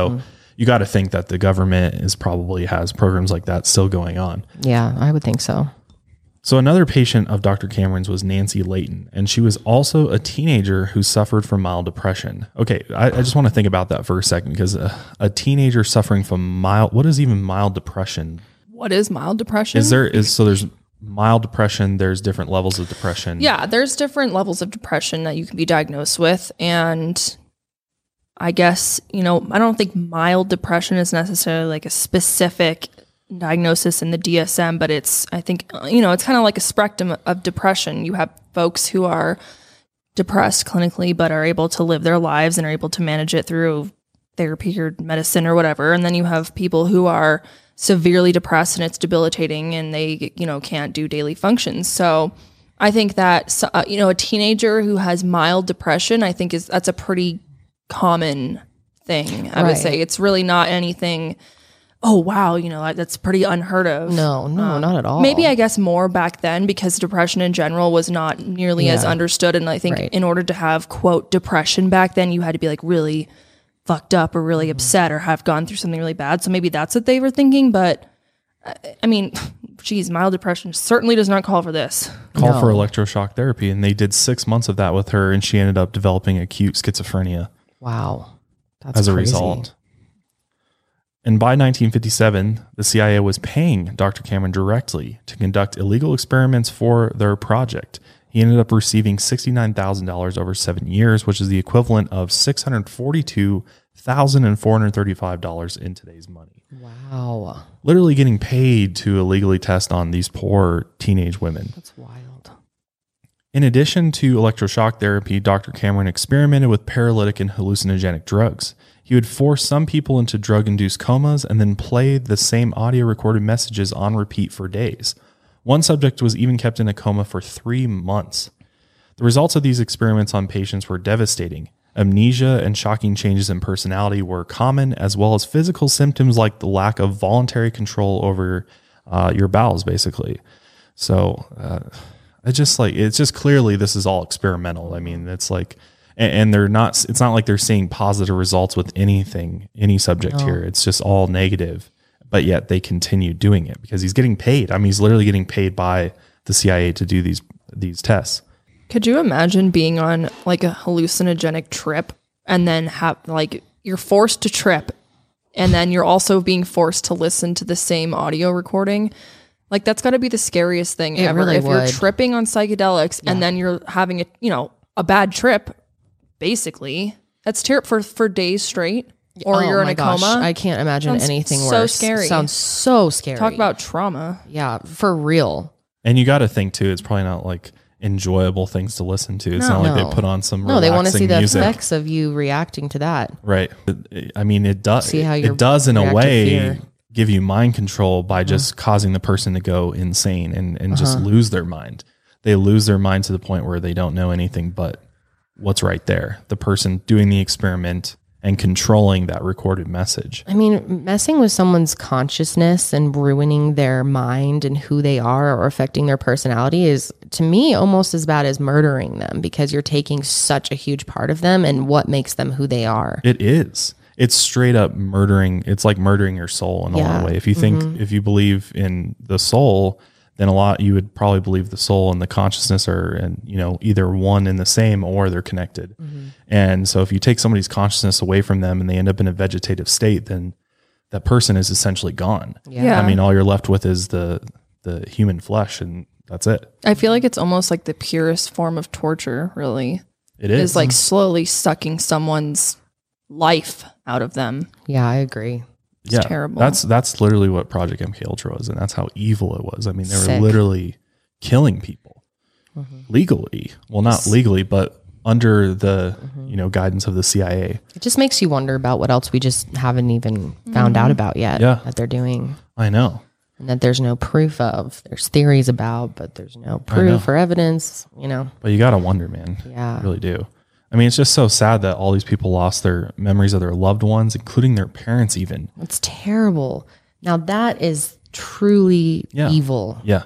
you got to think that the government is probably has programs like that still going on. Yeah, I would think so. So another patient of Doctor Cameron's was Nancy Layton, and she was also a teenager who suffered from mild depression. Okay, I, I just want to think about that for a second, because a, a teenager suffering from mild, what is even mild depression? What is mild depression? Is there is so there's mild depression, there's different levels of depression. Yeah, there's different levels of depression that you can be diagnosed with, and I guess, you know, I don't think mild depression is necessarily like a specific diagnosis in the D S M, but it's, I think, you know, it's kind of like a spectrum of depression. You have folks who are depressed clinically, but are able to live their lives and are able to manage it through therapy or medicine or whatever. And then you have people who are severely depressed and it's debilitating and they, you know, can't do daily functions. So I think that, uh, you know, a teenager who has mild depression, I think is, that's a pretty common thing. I Right. would say it's really not anything, oh, wow, you know, that's pretty unheard of. No, no, not at all. Maybe I guess more back then because depression in general was not nearly as Yeah. understood. And I think Right. in order to have, quote, depression back then, you had to be like really fucked up or really upset or have gone through something really bad. So maybe that's what they were thinking. But uh, I mean, geez, mild depression certainly does not call for this. Call No. for electroshock therapy, and they did six months of that with her, and she ended up developing acute schizophrenia. Wow. That's as a crazy. result. And by nineteen fifty-seven, the C I A was paying Doctor Cameron directly to conduct illegal experiments for their project. He ended up receiving sixty-nine thousand dollars over seven years, which is the equivalent of six hundred forty-two thousand four hundred thirty-five dollars in today's money. Wow. Literally getting paid to illegally test on these poor teenage women. That's wild. In addition to electroshock therapy, Doctor Cameron experimented with paralytic and hallucinogenic drugs. He would force some people into drug-induced comas and then play the same audio recorded messages on repeat for days. One subject was even kept in a coma for three months. The results of these experiments on patients were devastating. Amnesia and shocking changes in personality were common, as well as physical symptoms like the lack of voluntary control over uh, your bowels, basically. So, uh, it's just like, it's just clearly this is all experimental. I mean, it's like, and, and they're not, it's not like they're seeing positive results with anything, any subject No. here. It's just all negative, but yet they continue doing it because he's getting paid. I mean, he's literally getting paid by the C I A to do these, these tests. Could you imagine being on like a hallucinogenic trip and then have like you're forced to trip and then you're also being forced to listen to the same audio recording? Like that's got to be the scariest thing It ever. really if you're would. tripping on psychedelics and then you're having a, you know, a bad trip, basically, that's trip for for days straight, or Oh you're in my a gosh, coma. I can't imagine Sounds anything so worse. scary. Sounds so scary. Talk about trauma. yeah, for real. And you got to think too, it's probably not like enjoyable things to listen to. It's No. not like No. they put on some No, they want to see the music. effects of you reacting to that. Right. I mean, it does. See how you're it does in a react to way fear. give you mind control by just causing the person to go insane and, and just Uh-huh. lose their mind. They lose their mind to the point where they don't know anything but what's right there. The person doing the experiment and controlling that recorded message. I mean, messing with someone's consciousness and ruining their mind and who they are or affecting their personality is, to me, almost as bad as murdering them because you're taking such a huge part of them and what makes them who they are. It is. It's straight up murdering. It's like murdering your soul in a lot Yeah. of way. If you think, Mhm. if you believe in the soul, then a lot, you would probably believe the soul and the consciousness are, and you know, either one and the same or they're connected. And so if you take somebody's consciousness away from them and they end up in a vegetative state, then that person is essentially gone. Yeah. I mean, all you're left with is the, the human flesh and that's it. I feel like it's almost like the purest form of torture, really. It is. Is like slowly sucking someone's life out of them. Yeah, I agree. It's terrible. That's that's literally what Project M K Ultra was, and that's how evil it was. I mean, they were Sick. literally killing people legally. Well, not legally, but under the you know guidance of the C I A. It just makes you wonder about what else we just haven't even found out about yet Yeah. that they're doing. I know. And that there's no proof of. There's theories about, but there's no proof or evidence, you know. But you got to wonder, man. Yeah. You really do. I mean, it's just so sad that all these people lost their memories of their loved ones, including their parents even. It's terrible. Now that is truly Yeah. evil. Yeah.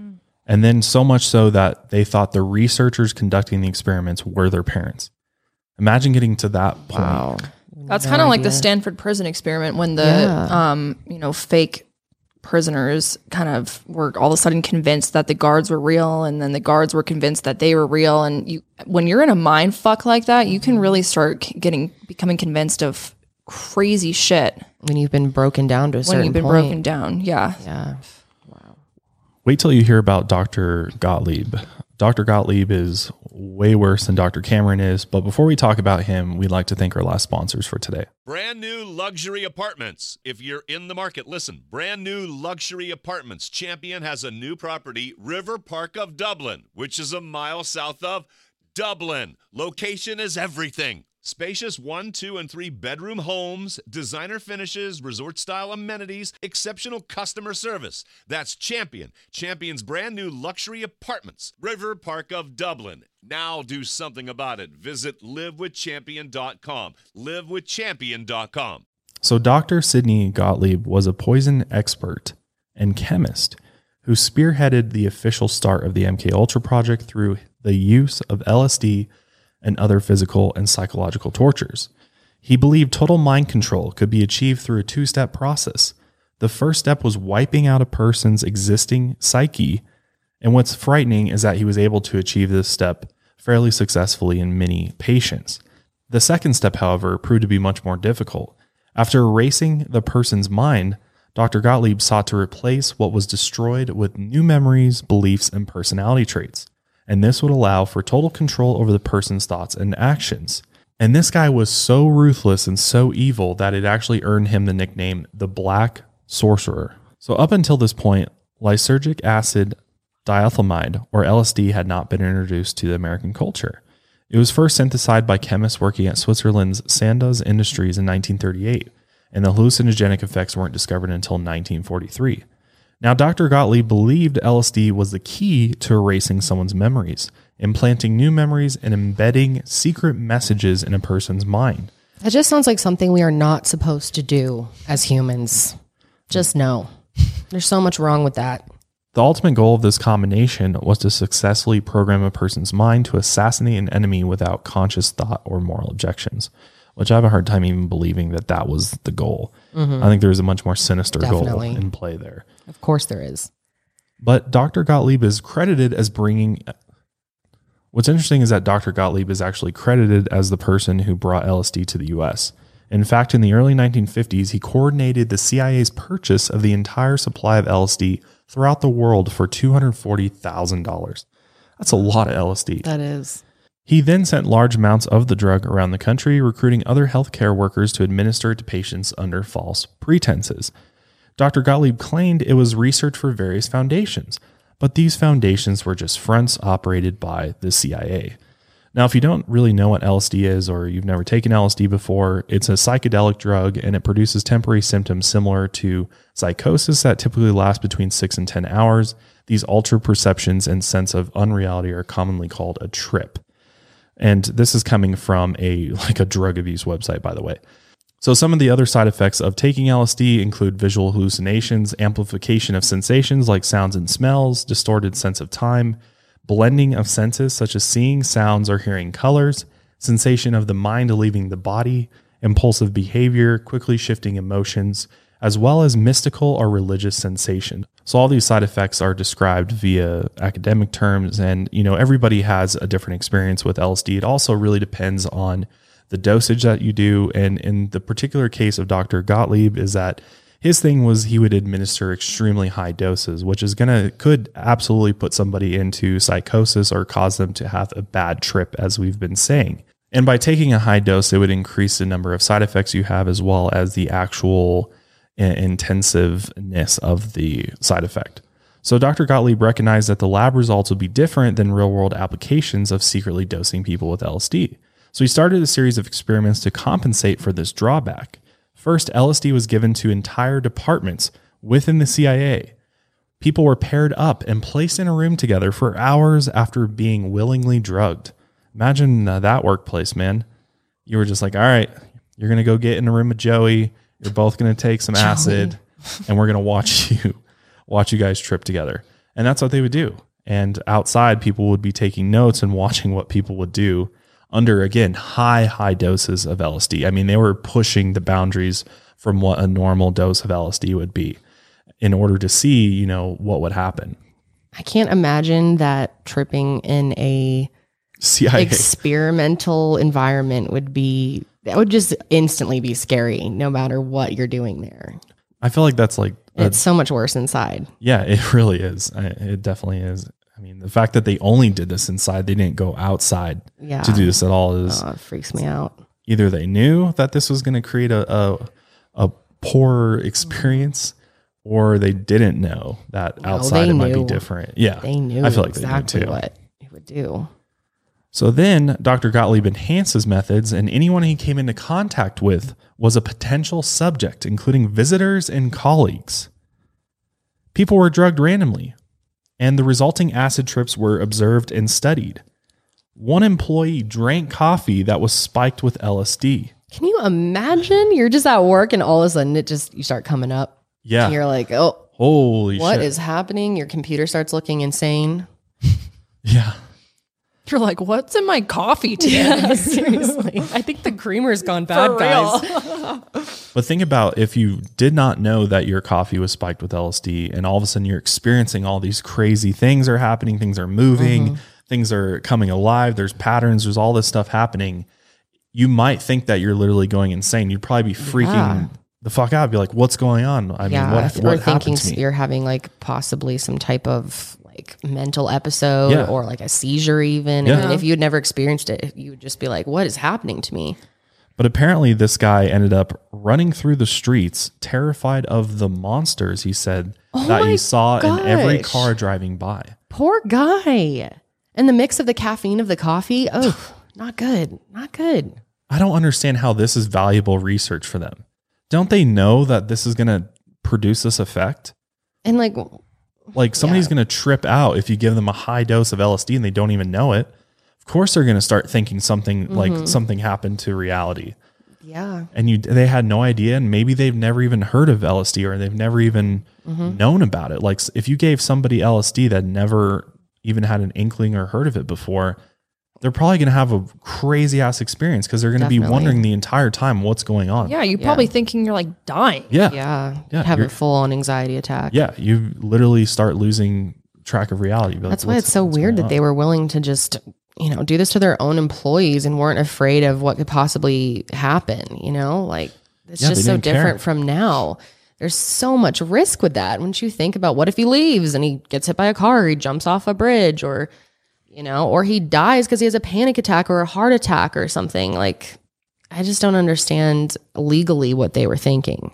And then so much so that they thought the researchers conducting the experiments were their parents. Imagine getting to that point. Wow. That's No kind of like the idea. Stanford prison experiment when the, Yeah. um, you know, fake prisoners kind of were all of a sudden convinced that the guards were real, and then the guards were convinced that they were real. And you, when you're in a mind fuck like that, you can really start getting becoming convinced of crazy shit When you've been broken down to a when certain you've been point. broken down. Yeah. Yeah. Wait till you hear about Doctor Gottlieb. Doctor Gottlieb is way worse than Doctor Cameron is, but before we talk about him, we'd like to thank our last sponsors for today. Brand new luxury apartments. If you're in the market, listen. Brand new luxury apartments. Champion has a new property, River Park of Dublin, which is a mile south of Dublin. Location is everything. Spacious one, two, and three bedroom homes, designer finishes, resort-style amenities, exceptional customer service. That's Champion. Champion's brand new luxury apartments, River Park of Dublin. Now do something about it. Visit live with champion dot com. live with champion dot com. So Doctor Sidney Gottlieb was a poison expert and chemist who spearheaded the official start of the M K Ultra project through the use of L S D and other physical and psychological tortures. He believed total mind control could be achieved through a two-step process. The first step was wiping out a person's existing psyche, and what's frightening is that he was able to achieve this step fairly successfully in many patients. The second step, however, proved to be much more difficult. After erasing the person's mind, Doctor Gottlieb sought to replace what was destroyed with new memories, beliefs, and personality traits. And this would allow for total control over the person's thoughts and actions. And this guy was so ruthless and so evil that it actually earned him the nickname the Black Sorcerer. So up until this point, lysergic acid diethylamide, or L S D, had not been introduced to the American culture. It was first synthesized by chemists working at Switzerland's Sandoz Industries in nineteen thirty-eight, and the hallucinogenic effects weren't discovered until nineteen forty-three. Now, Doctor Gottlieb believed L S D was the key to erasing someone's memories, implanting new memories, and embedding secret messages in a person's mind. That just sounds like something we are not supposed to do as humans. Just no. There's so much wrong with that. The ultimate goal of this combination was to successfully program a person's mind to assassinate an enemy without conscious thought or moral objections, which I have a hard time even believing that that was the goal. Mm-hmm. I think there's a much more sinister Definitely. goal in play there. Of course there is. But Doctor Gottlieb is credited as bringing... What's interesting is that Doctor Gottlieb is actually credited as the person who brought L S D to the U S. In fact, in the early nineteen fifties, he coordinated the C I A's purchase of the entire supply of L S D throughout the world for two hundred forty thousand dollars. That's a lot of L S D. That is. He then sent large amounts of the drug around the country, recruiting other healthcare workers to administer it to patients under false pretenses. Doctor Gottlieb claimed it was research for various foundations, but these foundations were just fronts operated by the C I A. Now, if you don't really know what L S D is, or you've never taken L S D before, it's a psychedelic drug and it produces temporary symptoms similar to psychosis that typically lasts between six and ten hours. These ultra perceptions and sense of unreality are commonly called a trip. And this is coming from a like a drug abuse website, by the way. So some of the other side effects of taking L S D include visual hallucinations, amplification of sensations like sounds and smells, distorted sense of time, blending of senses such as seeing sounds or hearing colors, sensation of the mind leaving the body, impulsive behavior, quickly shifting emotions, as well as mystical or religious sensation. So all these side effects are described via academic terms, and you know everybody has a different experience with L S D. It also really depends on the dosage that you do, and in the particular case of Doctor Gottlieb is that his thing was he would administer extremely high doses, which is gonna could absolutely put somebody into psychosis or cause them to have a bad trip, as we've been saying. And by taking a high dose, it would increase the number of side effects you have, as well as the actual intensiveness of the side effect. So Doctor Gottlieb recognized that the lab results would be different than real-world applications of secretly dosing people with L S D. So he started a series of experiments to compensate for this drawback. First, L S D was given to entire departments within the C I A. People were paired up and placed in a room together for hours after being willingly drugged. Imagine uh, that workplace, man. You were just like, all right, you're going to go get in a room with Joey. You're both going to take some Joey. acid and we're going to watch you, watch you guys trip together. And that's what they would do. And outside, people would be taking notes and watching what people would do under, again, high, high doses of L S D. I mean, they were pushing the boundaries from what a normal dose of L S D would be in order to see, you know, what would happen. I can't imagine that tripping in a C I A experimental environment would be, that would just instantly be scary no matter what you're doing there. I feel like that's like, a, it's so much worse inside. Yeah, it really is. I, it definitely is. I mean, the fact that they only did this inside, they didn't go outside yeah. to do this at all is oh, it freaks me out. Either they knew that this was going to create a, a, a poor experience, or they didn't know that No, outside they it might knew. be different. Yeah. They knew I feel like exactly they knew too. what it would do. So then Doctor Gottlieb enhanced his methods, and anyone he came into contact with was a potential subject, including visitors and colleagues. People were drugged randomly, and the resulting acid trips were observed and studied. One employee drank coffee that was spiked with L S D. Can you imagine? You're just at work and all of a sudden it just, you start coming up. Yeah. And you're like, oh, holy what shit. is happening? Your computer starts looking insane. Yeah. You're like, what's in my coffee today? Yeah, seriously. I think the creamer's gone bad, For guys. real. But think about if you did not know that your coffee was spiked with L S D, and all of a sudden you're experiencing all these crazy things are happening, things are moving, Mm-hmm. things are coming alive, there's patterns, there's all this stuff happening. You might think that you're literally going insane. You'd probably be freaking Yeah. the fuck out, be like, what's going on? I yeah, mean, what, if- what or happened thinking to me? you're having like possibly some type of like mental episode Yeah. or like a seizure even. Yeah. I mean, if you had never experienced it, you would just be like, what is happening to me? But apparently this guy ended up running through the streets, terrified of the monsters, he said, Oh that my he saw in every gosh. car driving by. Poor guy. And the mix of the caffeine of the coffee, oh, not good. Not good. I don't understand how this is valuable research for them. Don't they know that this is going to produce this effect? And like, Like somebody's Yeah. going to trip out if you give them a high dose of L S D and they don't even know it. Of course, they're going to start thinking something Mm-hmm. like something happened to reality, yeah. and you they had no idea, and maybe they've never even heard of L S D or they've never even Mm-hmm. known about it. Like s- if you gave somebody L S D that never even had an inkling or heard of it before, they're probably going to have a crazy ass experience because they're going to be Definitely. wondering the entire time what's going on. Yeah, you're Yeah. probably thinking you're like dying. Yeah. Yeah. Yeah, Have a you're- full on anxiety attack. Yeah. You literally start losing track of reality. You'd be like, That's why "What's- it's so what's weird going that they on?" were willing to just, you know, do this to their own employees and weren't afraid of what could possibly happen, you know? Like it's Yeah, just they so didn't care. different from now. There's so much risk with that. Wouldn't you think about what if he leaves and he gets hit by a car, or he jumps off a bridge, or you know, or he dies because he has a panic attack or a heart attack or something? Like I just don't understand legally what they were thinking.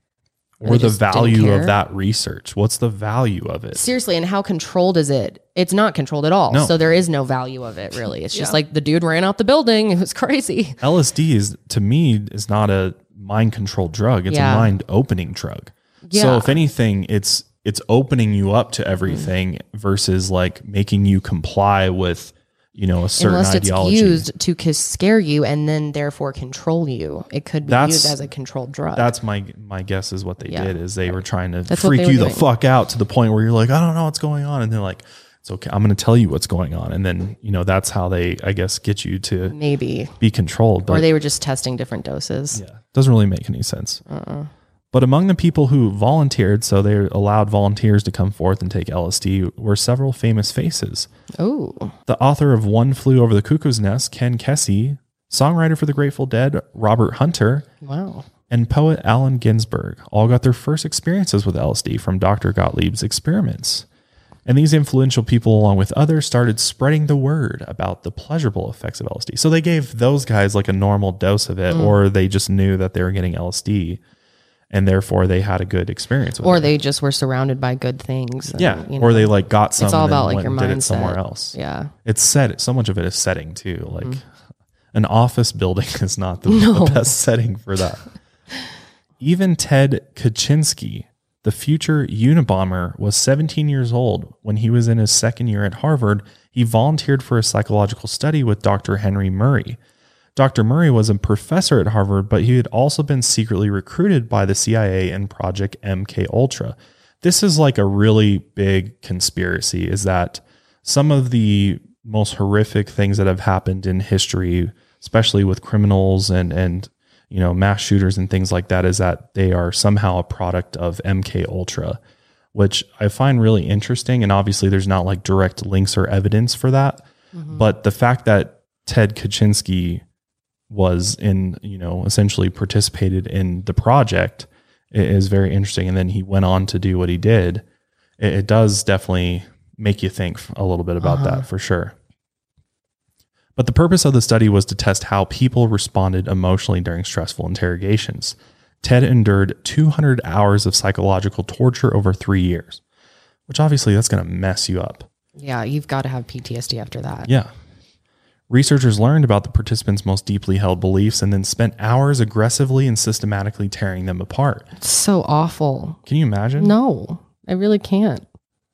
Or They the just didn't value care. of that research. What's the value of it? Seriously, and how controlled is it? It's not controlled at all. No. So there is no value of it, really. It's just Yeah. like the dude ran out the building. It was crazy. L S D is, to me, is not a mind controlled drug. It's Yeah. a mind opening drug. So Yeah. Mm. if anything, it's it's opening you up to everything versus like making you comply with, you know, a certain Unless it's ideology. used to kiss, scare you and then therefore control you. It could be That's- used as a controlled drug. That's my my guess is what they Yeah. did is they were trying to That's what freak they were you the doing. fuck out to the point where you're like, I don't know what's going on, and they're like, it's okay, I'm going to tell you what's going on, and then you know that's how they, I guess, get you to Maybe. be controlled. But Or they were just testing different doses. yeah, doesn't really make any sense. Uh-uh. But among the people who volunteered, so they allowed volunteers to come forth and take L S D, were several famous faces. Oh, The author of One Flew Over the Cuckoo's Nest, Ken Kesey, songwriter for the Grateful Dead, Robert Hunter, wow. and poet Allen Ginsberg all got their first experiences with L S D from Doctor Gottlieb's experiments. And these influential people, along with others, started spreading the word about the pleasurable effects of L S D. So they gave those guys like a normal dose of it, or they just knew that they were getting L S D, and therefore they had a good experience with Or it. they just were surrounded by good things. and, yeah, you or know, they like got some it's all and then about like went your and did mindset. it somewhere else. Yeah. It's set. So much of it is setting too. Like an office building is not the, No. the best setting for that. Even Ted Kaczynski, the future Unabomber, was seventeen years old when he was in his second year at Harvard. He volunteered for a psychological study with Doctor Henry Murray. Doctor Murray was a professor at Harvard, but he had also been secretly recruited by the C I A and Project M K Ultra. This is like a really big conspiracy, is that some of the most horrific things that have happened in history, especially with criminals and, and, you know, mass shooters and things like that, is that they are somehow a product of M K Ultra, which I find really interesting. And obviously there's not like direct links or evidence for that. Mm-hmm. But the fact that Ted Kaczynski was in, you know, essentially participated in the project is very interesting. And then he went on to do what he did. It, it does definitely make you think a little bit about uh-huh. that for sure. But the purpose of the study was to test how people responded emotionally during stressful interrogations. Ted endured two hundred hours of psychological torture over three years, which obviously that's going to mess you up. Yeah, you've got to have P T S D after that. Yeah. Researchers learned about the participants' most deeply held beliefs and then spent hours aggressively and systematically tearing them apart. It's so awful. Can you imagine? No, I really can't.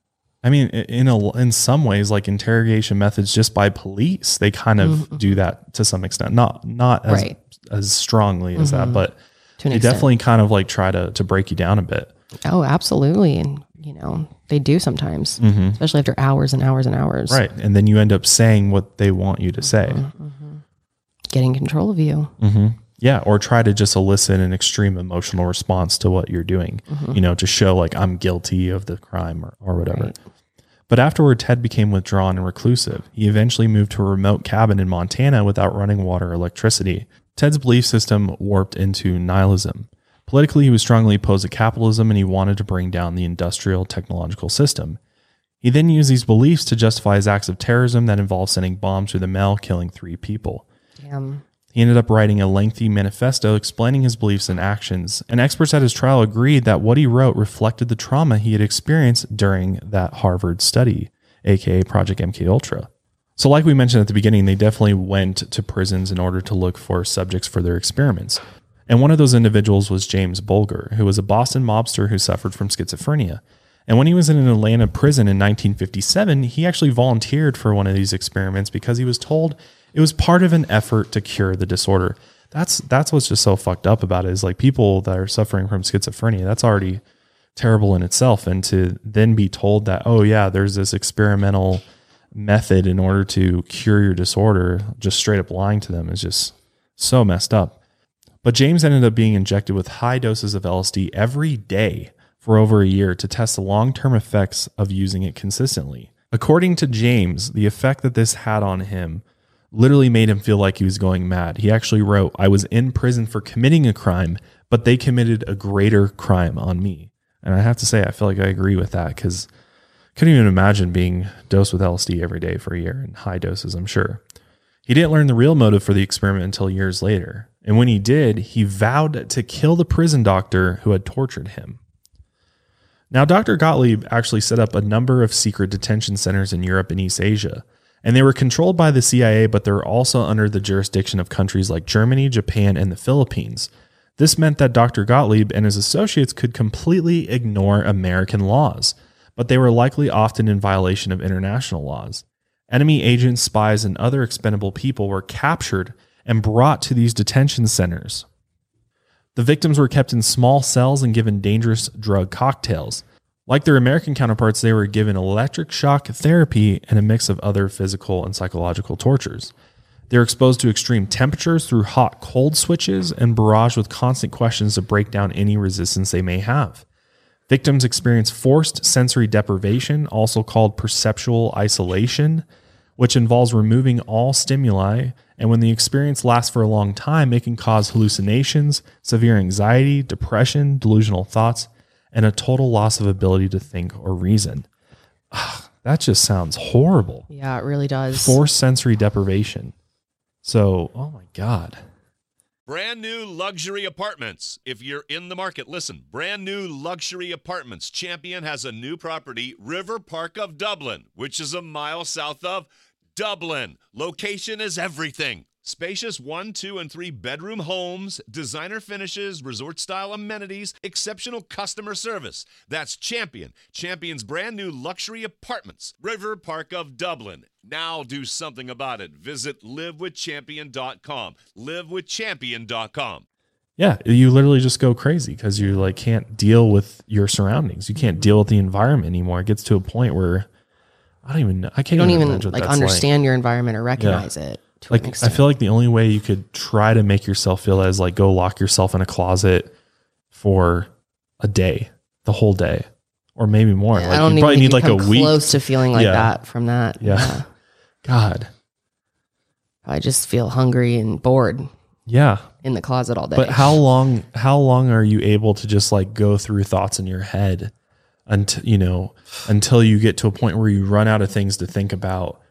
I mean, in a, in some ways, like interrogation methods just by police, they kind of mm-hmm. do that to some extent. Not not as right. as strongly as mm-hmm. that, but they extent. definitely kind of like try to to break you down a bit. Oh, absolutely. And, you know, they do sometimes, mm-hmm. especially after hours and hours and hours. Right. And then you end up saying what they want you to say. Mm-hmm. Mm-hmm. Getting control of you. Mm-hmm. Yeah. Or try to just elicit an extreme emotional response to what you're doing, mm-hmm. you know, to show like I'm guilty of the crime or, or whatever. Right. But afterward, Ted became withdrawn and reclusive. He eventually moved to a remote cabin in Montana without running water or electricity. Ted's belief system warped into nihilism. Politically, he was strongly opposed to capitalism and he wanted to bring down the industrial technological system. He then used these beliefs to justify his acts of terrorism that involved sending bombs through the mail, killing three people. Damn. He ended up writing a lengthy manifesto explaining his beliefs and actions, and experts at his trial agreed that what he wrote reflected the trauma he had experienced during that Harvard study, aka Project M K Ultra. So like we mentioned at the beginning, they definitely went to prisons in order to look for subjects for their experiments. And one of those individuals was James Bulger, who was a Boston mobster who suffered from schizophrenia. And when he was in an Atlanta prison in nineteen fifty-seven, he actually volunteered for one of these experiments because he was told it was part of an effort to cure the disorder. That's that's what's just so fucked up about it, is like people that are suffering from schizophrenia, that's already terrible in itself. And to then be told that, oh yeah, there's this experimental method in order to cure your disorder, just straight up lying to them, is just so messed up. But James ended up being injected with high doses of L S D every day for over a year to test the long-term effects of using it consistently. According to James, the effect that this had on him literally made him feel like he was going mad. He actually wrote, "I was in prison for committing a crime, but they committed a greater crime on me." And I have to say, I feel like I agree with that, because I couldn't even imagine being dosed with L S D every day for a year in high doses, I'm sure. He didn't learn the real motive for the experiment until years later. And when he did, he vowed to kill the prison doctor who had tortured him. Now, Doctor Gottlieb actually set up a number of secret detention centers in Europe and East Asia. And they were controlled by the C I A, but they were also under the jurisdiction of countries like Germany, Japan, and the Philippines. This meant that Doctor Gottlieb and his associates could completely ignore American laws, but they were likely often in violation of international laws. Enemy agents, spies, and other expendable people were captured and brought to these detention centers. The victims were kept in small cells and given dangerous drug cocktails. Like their American counterparts, they were given electric shock therapy and a mix of other physical and psychological tortures. They were exposed to extreme temperatures through hot-cold switches and barraged with constant questions to break down any resistance they may have. Victims experienced forced sensory deprivation, also called perceptual isolation, which involves removing all stimuli, and when the experience lasts for a long time, it can cause hallucinations, severe anxiety, depression, delusional thoughts, and a total loss of ability to think or reason. Ugh, that just sounds horrible. Yeah, it really does. Forced sensory deprivation. So, oh my God. Brand new luxury apartments. If you're in the market, listen. Brand new luxury apartments. Champion has a new property, River Park of Dublin, which is a mile south of Dublin. Location is everything. Spacious one, two, and three bedroom homes, designer finishes, resort-style amenities, exceptional customer service. That's Champion. Champion's brand new luxury apartments, River Park of Dublin. Now do something about it. Visit live with champion dot com. live with champion dot com. Yeah, you literally just go crazy because you like can't deal with your surroundings. You can't deal with the environment anymore. It gets to a point where I don't even know. I can't You don't even, even imagine what like that's understand your environment or recognize Yeah. it. To an Like, I extent. feel like the only way you could try to make yourself feel that is like go lock yourself in a closet for a day, the whole day, or maybe more. I Like don't you even probably think need you like a come week. close to feeling like Yeah. that from that. Yeah. God. I just feel hungry and bored Yeah. in the closet all day. But how long, how long are you able to just like go through thoughts in your head until, you know, until you get to a point where you run out of things to think about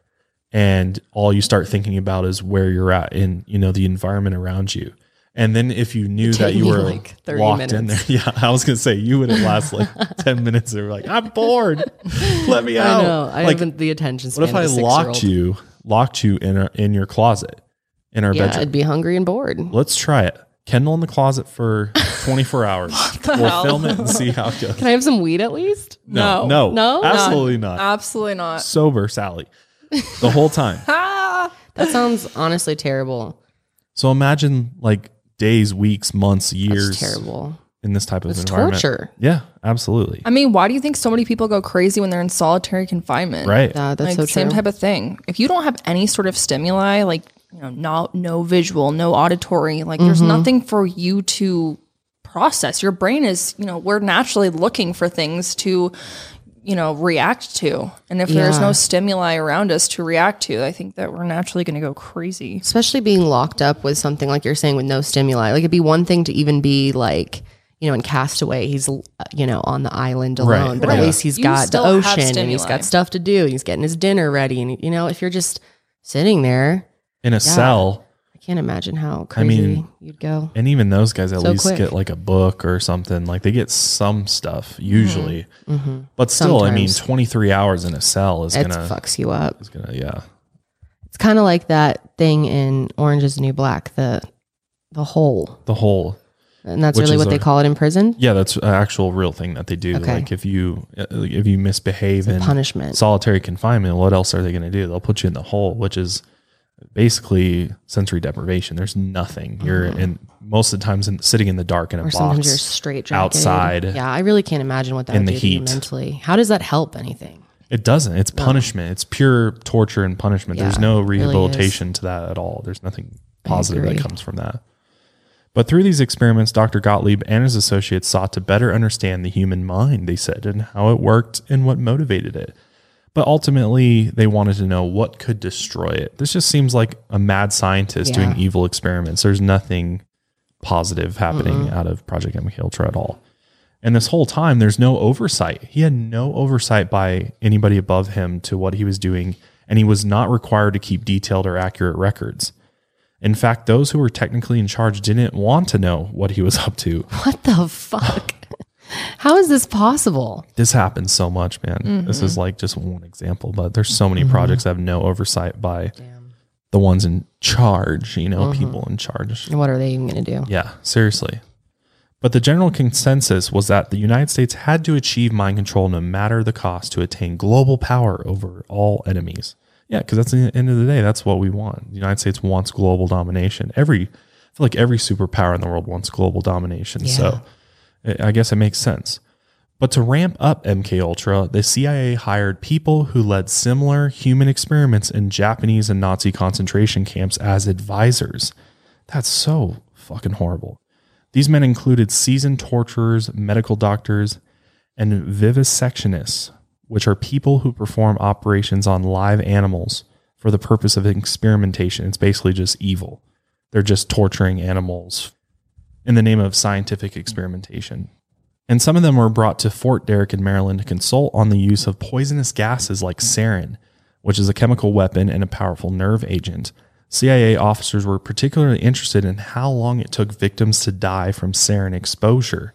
and all you start thinking about is where you're at in, you know, the environment around you. And then if you knew that take you me were like thirty locked in there, minutes. yeah, I was going to say you wouldn't last like ten minutes. They were like, I'm bored. Let me out. I know. I like, haven't the attention span what if I of a locked six-year-old. you, locked you in our, in your closet, in our Yeah, bedroom? I'd be hungry and bored. Let's try it. Kendall in the closet for twenty-four hours. We'll hell? film it and see how it goes. Can I have some weed at least? No, No. no, No? absolutely not. Absolutely not. Sober Sally, the whole time. That sounds honestly terrible. So imagine like days, weeks, months, years That's terrible. in this type of It's environment. torture. Yeah, absolutely. I mean, why do you think so many people go crazy when they're in solitary confinement? Right. Yeah, that's like so same true. type of thing. If you don't have any sort of stimuli, like you know, no no visual, no auditory, like there's Mm-hmm. nothing for you to process. Your brain is, you know, we're naturally looking for things to, you know, react to. And if there's Yeah. no stimuli around us to react to, I think that we're naturally going to go crazy. Especially being locked up with something like you're saying with no stimuli. Like it'd be one thing to even be like, you know, in Castaway, he's, uh, you know, on the island Right. alone, but Right. at least he's You got the still have ocean and he's stimuli. got stuff to do. And he's getting his dinner ready. And, you know, if you're just sitting there, In a cell. I can't imagine how crazy mean, you'd go. And even those guys at So least quick. get like a book or something. Like they get some stuff usually. But still, I mean, Sometimes. twenty-three hours in a cell is It gonna fucks you up. is gonna yeah. It's kind of like that thing in Orange is the New Black, the the hole. The whole And that's Which really is what they a- call it in prison. yeah, that's an actual real thing that they do. Okay. Like if you if you misbehave a in punishment. solitary confinement, what else are they going to do? They'll put you in the hole, which is basically sensory deprivation. There's nothing. You're in most of the times in, sitting in the dark in a Or sometimes you're box straight outside. Yeah, I really can't imagine what that in would the do to you heat. mentally. How does that help anything? It doesn't. It's punishment. It's pure torture and punishment. There's Yeah, no it really rehabilitation to that at all. There's nothing positive that agree. comes from that. But through these experiments, Doctor Gottlieb and his associates sought to better understand the human mind, they said, and how it worked and what motivated it. But ultimately, they wanted to know what could destroy it. This just seems like a mad scientist Yeah. doing evil experiments. There's nothing positive happening out of Project M K Ultra at all. And this whole time, there's no oversight. He had no oversight by anybody above him to what he was doing, and he was not required to keep detailed or accurate records. In fact, those who were technically in charge didn't want to know what he was up to. What the fuck? How is this possible? This happens so much, man. This is like just one example, but there's so many projects that have no oversight by the ones in charge, you know, people in charge. And what are they even going to do? Yeah, seriously. But the general consensus was that the United States had to achieve mind control no matter the cost to attain global power over all enemies. Yeah, because that's the end of the day, that's what we want. The United States wants global domination. Every, I feel like every superpower in the world wants global domination. So I I guess it makes sense. But to ramp up M K Ultra, the C I A hired people who led similar human experiments in Japanese and Nazi concentration camps as advisors. That's so fucking horrible. These men included seasoned torturers, medical doctors, and vivisectionists, which are people who perform operations on live animals for the purpose of experimentation. It's basically just evil. They're just torturing animals in the name of scientific experimentation. And some of them were brought to Fort Derrick in Maryland to consult on the use of poisonous gases like sarin, which is a chemical weapon and a powerful nerve agent. C I A officers were particularly interested in how long it took victims to die from sarin exposure.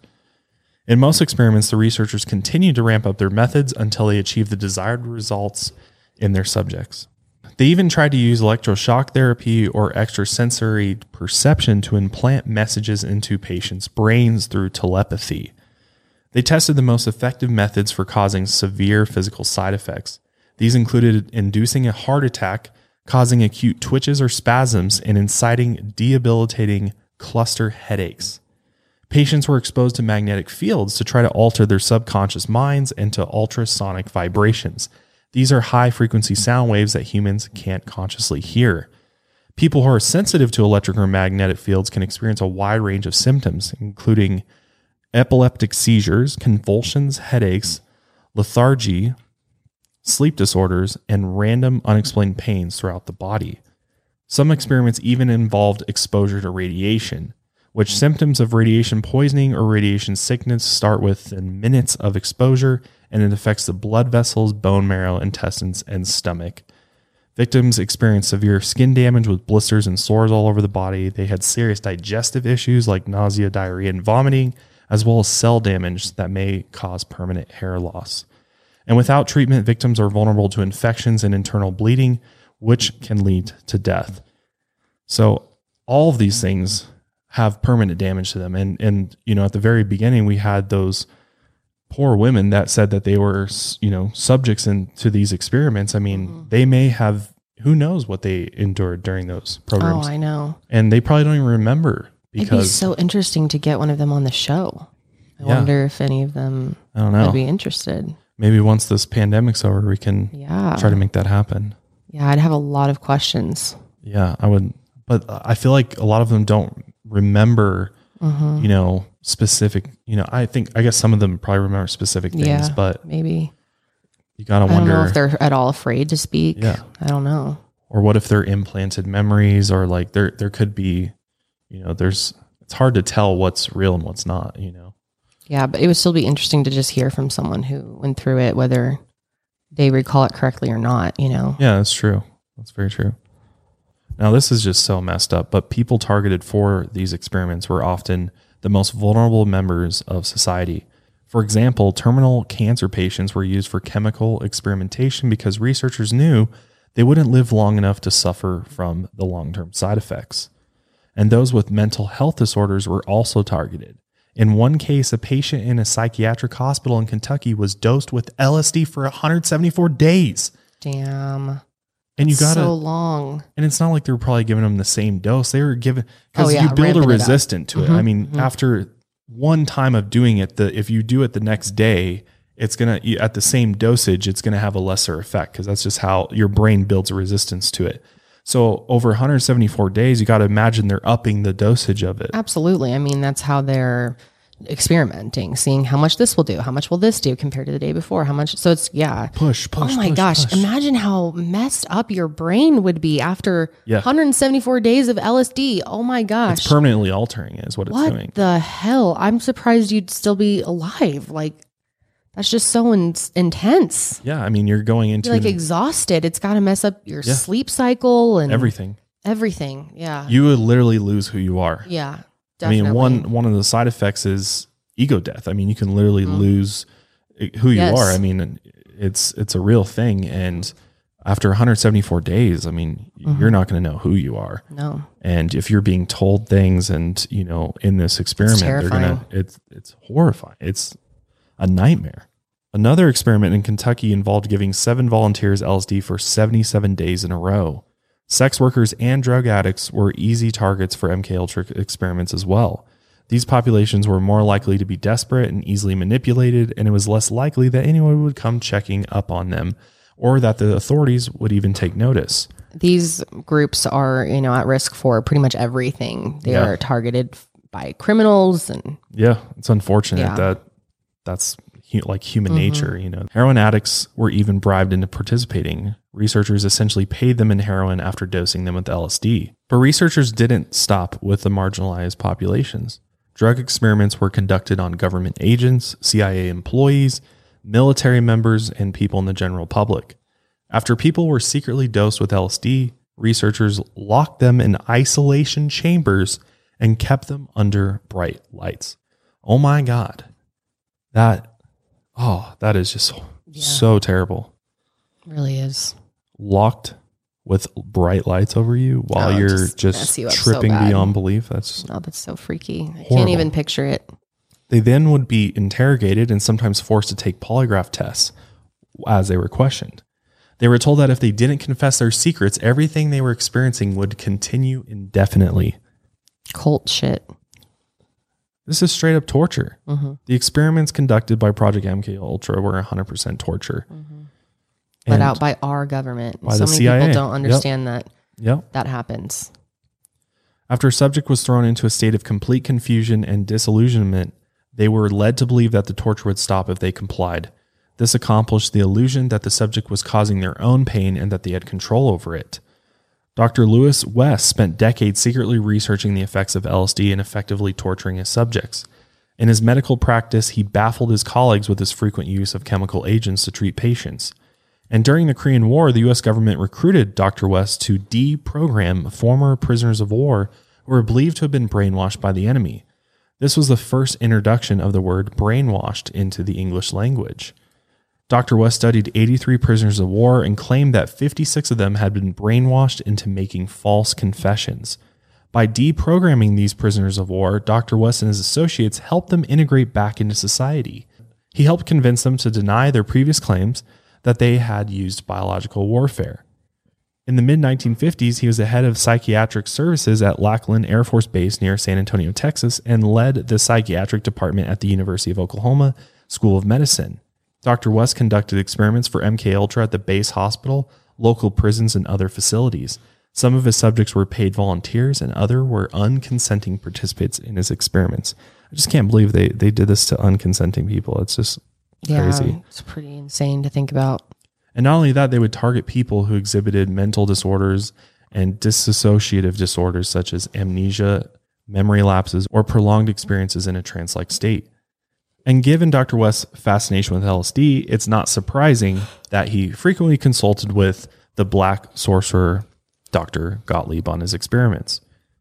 In most experiments, the researchers continued to ramp up their methods until they achieved the desired results in their subjects. They even tried to use electroshock therapy or extrasensory perception to implant messages into patients' brains through telepathy. They tested the most effective methods for causing severe physical side effects. These included inducing a heart attack, causing acute twitches or spasms, and inciting debilitating cluster headaches. Patients were exposed to magnetic fields to try to alter their subconscious minds and to ultrasonic vibrations. These are high frequency sound waves that humans can't consciously hear. People who are sensitive to electric or magnetic fields can experience a wide range of symptoms, including epileptic seizures, convulsions, headaches, lethargy, sleep disorders, and random unexplained pains throughout the body. Some experiments even involved exposure to radiation, which symptoms of radiation poisoning or radiation sickness start within minutes of exposure, and it affects the blood vessels, bone marrow, intestines, and stomach. Victims experienced severe skin damage with blisters and sores all over the body. They had serious digestive issues like nausea, diarrhea, and vomiting, as well as cell damage that may cause permanent hair loss. And without treatment, victims are vulnerable to infections and internal bleeding, which can lead to death. So all of these things have permanent damage to them. And, and, you know, at the very beginning, we had those poor women that said that they were, you know, subjects into these experiments. I mean, mm-hmm. they may have, who knows what they endured during those programs. Oh, I know. And they probably don't even remember. Because it'd be so interesting to get one of them on the show. I yeah. wonder if any of them I don't know. would be interested. Maybe once this pandemic's over, we can yeah. try to make that happen. Yeah, I'd have a lot of questions. Yeah, I would. But I feel like a lot of them don't remember, mm-hmm. you know, specific, you know, I think, I guess some of them probably remember specific things, yeah, but maybe you got to wonder. I don't know if they're at all afraid to speak. Yeah. I don't know. Or what if they're implanted memories, or like there, there could be, you know, there's, it's hard to tell what's real and what's not, you know? Yeah, but it would still be interesting to just hear from someone who went through it, whether they recall it correctly or not, you know? Yeah, that's true. That's very true. Now, this is just so messed up, but people targeted for these experiments were often the most vulnerable members of society. For example, terminal cancer patients were used for chemical experimentation because researchers knew they wouldn't live long enough to suffer from the long-term side effects. And those with mental health disorders were also targeted. In one case, a patient in a psychiatric hospital in Kentucky was dosed with L S D for one hundred seventy-four days. Damn. And you got so long. And it's not like they were probably giving them the same dose. They were given, because oh, yeah, you build a resistance to it. Mm-hmm, I mean, mm-hmm. after one time of doing it, the if you do it the next day, it's going to, at the same dosage, it's going to have a lesser effect, because that's just how your brain builds a resistance to it. So over one hundred seventy-four days, you got to imagine they're upping the dosage of it. Absolutely. I mean, that's how they're experimenting, seeing how much this will do, how much will this do compared to the day before, how much. So it's, yeah. Push, push, Oh my push, gosh. push. Imagine how messed up your brain would be after Yeah. one hundred seventy-four days of L S D. Oh my gosh. It's permanently altering is what, what it's doing. What the hell? I'm surprised you'd still be alive. Like, that's just so in- intense. Yeah. I mean, you're going into You're like exhausted. It's got to mess up your Yeah. sleep cycle and everything. Everything. Yeah. You would literally lose who you are. Yeah. Definitely. I mean, one one of the side effects is ego death. I mean, you can literally mm. lose who you yes. are. I mean, it's it's a real thing. And after one hundred seventy-four days, I mean, mm-hmm. you're not going to know who you are. No. And if you're being told things, and you know, in this experiment, they're gonna it's it's horrifying. It's a nightmare. Another experiment in Kentucky involved giving seven volunteers L S D for seventy-seven days in a row. Sex workers and drug addicts were easy targets for M K Ultra experiments as well. These populations were more likely to be desperate and easily manipulated, and it was less likely that anyone would come checking up on them, or that the authorities would even take notice. These groups are, you know, at risk for pretty much everything. They Yeah. are targeted by criminals, and Yeah, it's unfortunate Yeah. that that's hu- like human nature, you know. Heroin addicts were even bribed into participating. Researchers essentially paid them in heroin after dosing them with L S D. But researchers didn't stop with the marginalized populations. Drug experiments were conducted on government agents, C I A employees, military members, and people in the general public. After people were secretly dosed with L S D, researchers locked them in isolation chambers and kept them under bright lights. Oh my God. That, oh, that is just Yeah. so terrible. it really is. Locked with bright lights over you while Oh, you're just just, mess you up so tripping bad. beyond belief. That's Oh, that's so freaky. I Horrible. can't even picture it. They then would be interrogated and sometimes forced to take polygraph tests as they were questioned. They were told that if they didn't confess their secrets, everything they were experiencing would continue indefinitely. Cult shit. This is straight up torture. Mm-hmm. The experiments conducted by Project M K Ultra were one hundred percent torture. Mm-hmm. let out by our government. By so the many C I A. people don't understand yep. that yep. that happens. After a subject was thrown into a state of complete confusion and disillusionment, they were led to believe that the torture would stop if they complied. This accomplished the illusion that the subject was causing their own pain and that they had control over it. Doctor Lewis West spent decades secretly researching the effects of L S D and effectively torturing his subjects. In his medical practice, he baffled his colleagues with his frequent use of chemical agents to treat patients. And during the Korean War, the U S government recruited Doctor West to deprogram former prisoners of war who were believed to have been brainwashed by the enemy. This was the first introduction of the word brainwashed into the English language. Doctor West studied eighty-three prisoners of war and claimed that fifty-six of them had been brainwashed into making false confessions. By deprogramming these prisoners of war, Doctor West and his associates helped them integrate back into society. He helped convince them to deny their previous claims that they had used biological warfare. In the mid nineteen fifties, he was the head of psychiatric services at Lackland Air Force Base near San Antonio, Texas, and led the psychiatric department at the University of Oklahoma School of Medicine. Doctor West conducted experiments for M K Ultra at the base hospital, local prisons, and other facilities. Some of his subjects were paid volunteers and other were unconsenting participants in his experiments. I just can't believe they, they did this to unconsenting people. It's just yeah, crazy. It's pretty insane to think about. And not only that, they would target people who exhibited mental disorders and dissociative disorders such as amnesia, memory lapses, or prolonged experiences in a trance-like state. And given Doctor West's fascination with L S D, it's not surprising that he frequently consulted with the black sorcerer Doctor Gottlieb on his experiments.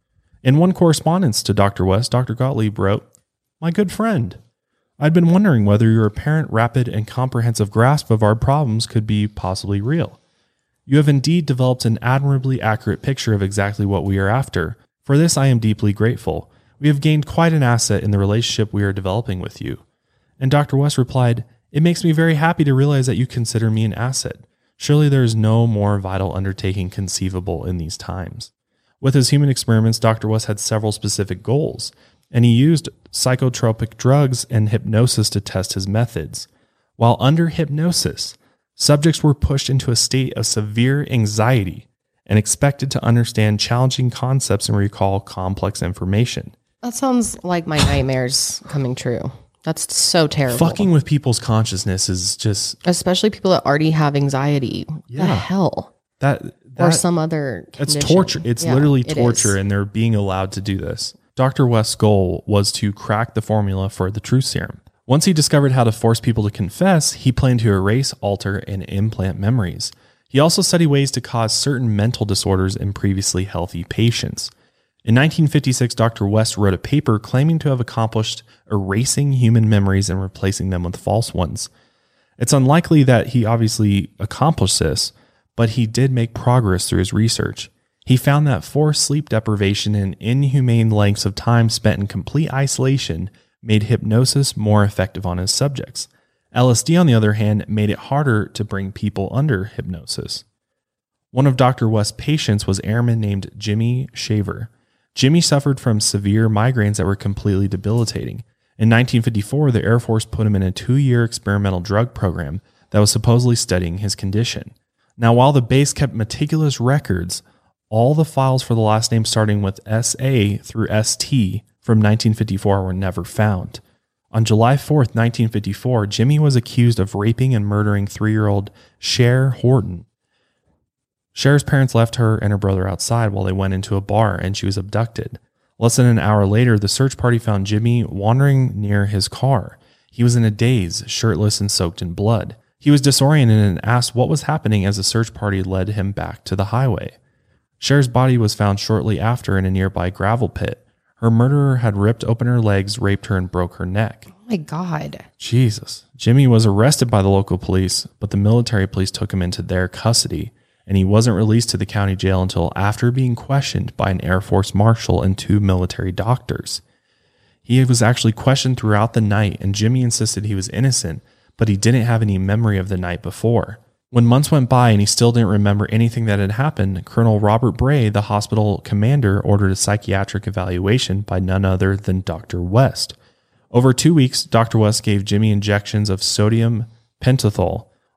In one correspondence to Doctor West, Doctor Gottlieb wrote, "My good friend, I'd been wondering whether your apparent rapid and comprehensive grasp of our problems could be possibly real. You have indeed developed an admirably accurate picture of exactly what we are after. For this I am deeply grateful. We have gained quite an asset in the relationship we are developing with you." And Doctor West replied, "It makes me very happy to realize that you consider me an asset. Surely there is no more vital undertaking conceivable in these times." With his human experiments, Doctor West had several specific goals, and he used psychotropic drugs and hypnosis to test his methods. While under hypnosis, subjects were pushed into a state of severe anxiety and expected to understand challenging concepts and recall complex information. That sounds like my nightmares coming true. That's so terrible. Fucking with people's consciousness is just... Especially people that already have anxiety. Yeah. The hell? That, that or some other condition. It's torture. It's yeah, literally it torture, is. and they're being allowed to do this. Doctor West's goal was to crack the formula for the truth serum. Once he discovered how to force people to confess, he planned to erase, alter, and implant memories. He also studied ways to cause certain mental disorders in previously healthy patients. In nineteen fifty-six, Doctor West wrote a paper claiming to have accomplished erasing human memories and replacing them with false ones. It's unlikely that he obviously accomplished this, but he did make progress through his research. He found that forced sleep deprivation and inhumane lengths of time spent in complete isolation made hypnosis more effective on his subjects. L S D, on the other hand, made it harder to bring people under hypnosis. One of Doctor West's patients was airman named Jimmy Shaver. Jimmy suffered from severe migraines that were completely debilitating. In nineteen fifty-four, the Air Force put him in a two-year experimental drug program that was supposedly studying his condition. Now, while the base kept meticulous records, all the files for the last name starting with S A through S T from nineteen fifty-four were never found. On July fourth, nineteen fifty-four, Jimmy was accused of raping and murdering three-year-old Cher Horton. Cher's parents left her and her brother outside while they went into a bar, and she was abducted. Less than an hour later, the search party found Jimmy wandering near his car. He was in a daze, shirtless and soaked in blood. He was disoriented and asked what was happening as the search party led him back to the highway. Cher's body was found shortly after in a nearby gravel pit. Her murderer had ripped open her legs, raped her, and broke her neck. Oh my God. Jesus. Jimmy was arrested by the local police, but the military police took him into their custody, and he wasn't released to the county jail until after being questioned by an Air Force marshal and two military doctors. He was actually questioned throughout the night, and Jimmy insisted he was innocent, but he didn't have any memory of the night before. When months went by and he still didn't remember anything that had happened, Colonel Robert Bray, the hospital commander, ordered a psychiatric evaluation by none other than Doctor West. Over two weeks, Doctor West gave Jimmy injections of sodium pentothal,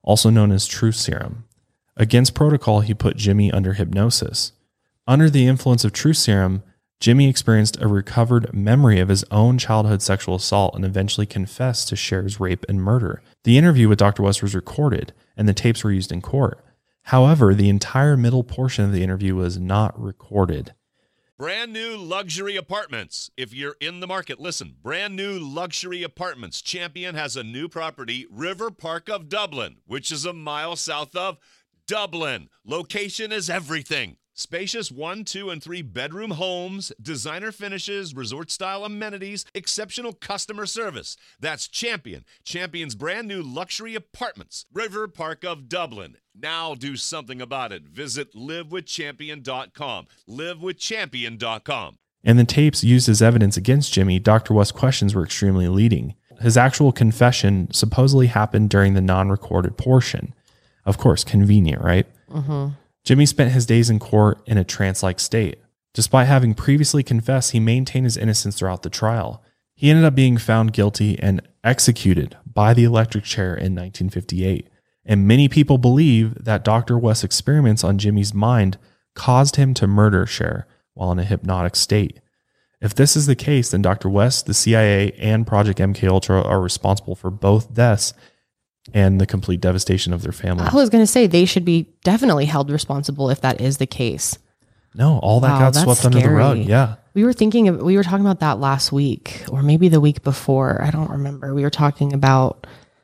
also known as truth serum. Against protocol, he put Jimmy under hypnosis. Under the influence of truth serum, Jimmy experienced a recovered memory of his own childhood sexual assault and eventually confessed to Cher's rape and murder. The interview with Doctor West was recorded, and the tapes were used in court. However, the entire middle portion of the interview was not recorded. Brand new luxury apartments. If you're in the market, listen. Brand new luxury apartments. Champion has a new property, River Park of Dublin, which is a mile south of Dublin. Location is everything. Spacious one, two, and three bedroom homes, designer finishes, resort-style amenities, exceptional customer service. That's Champion. Champion's brand new luxury apartments, River Park of Dublin. Now do something about it. Visit live with champion dot com. live with champion dot com. In the tapes used as evidence against Jimmy, Doctor West's questions were extremely leading. His actual confession supposedly happened during the non-recorded portion. Of course, convenient, right? Mm-hmm. Jimmy spent his days in court in a trance-like state. Despite having previously confessed, he maintained his innocence throughout the trial. He ended up being found guilty and executed by the electric chair in nineteen fifty-eight. And many people believe that Doctor West's experiments on Jimmy's mind caused him to murder Cher while in a hypnotic state. If this is the case, then Doctor West, the C I A, and Project M K Ultra are responsible for both deaths and the complete devastation of their family. I was going to say they should be definitely held responsible if that is the case. No, all that Wow, got that's swept under the rug. scary. Yeah. We were thinking of, we were talking about that last week or maybe the week before. I don't remember. We were talking about,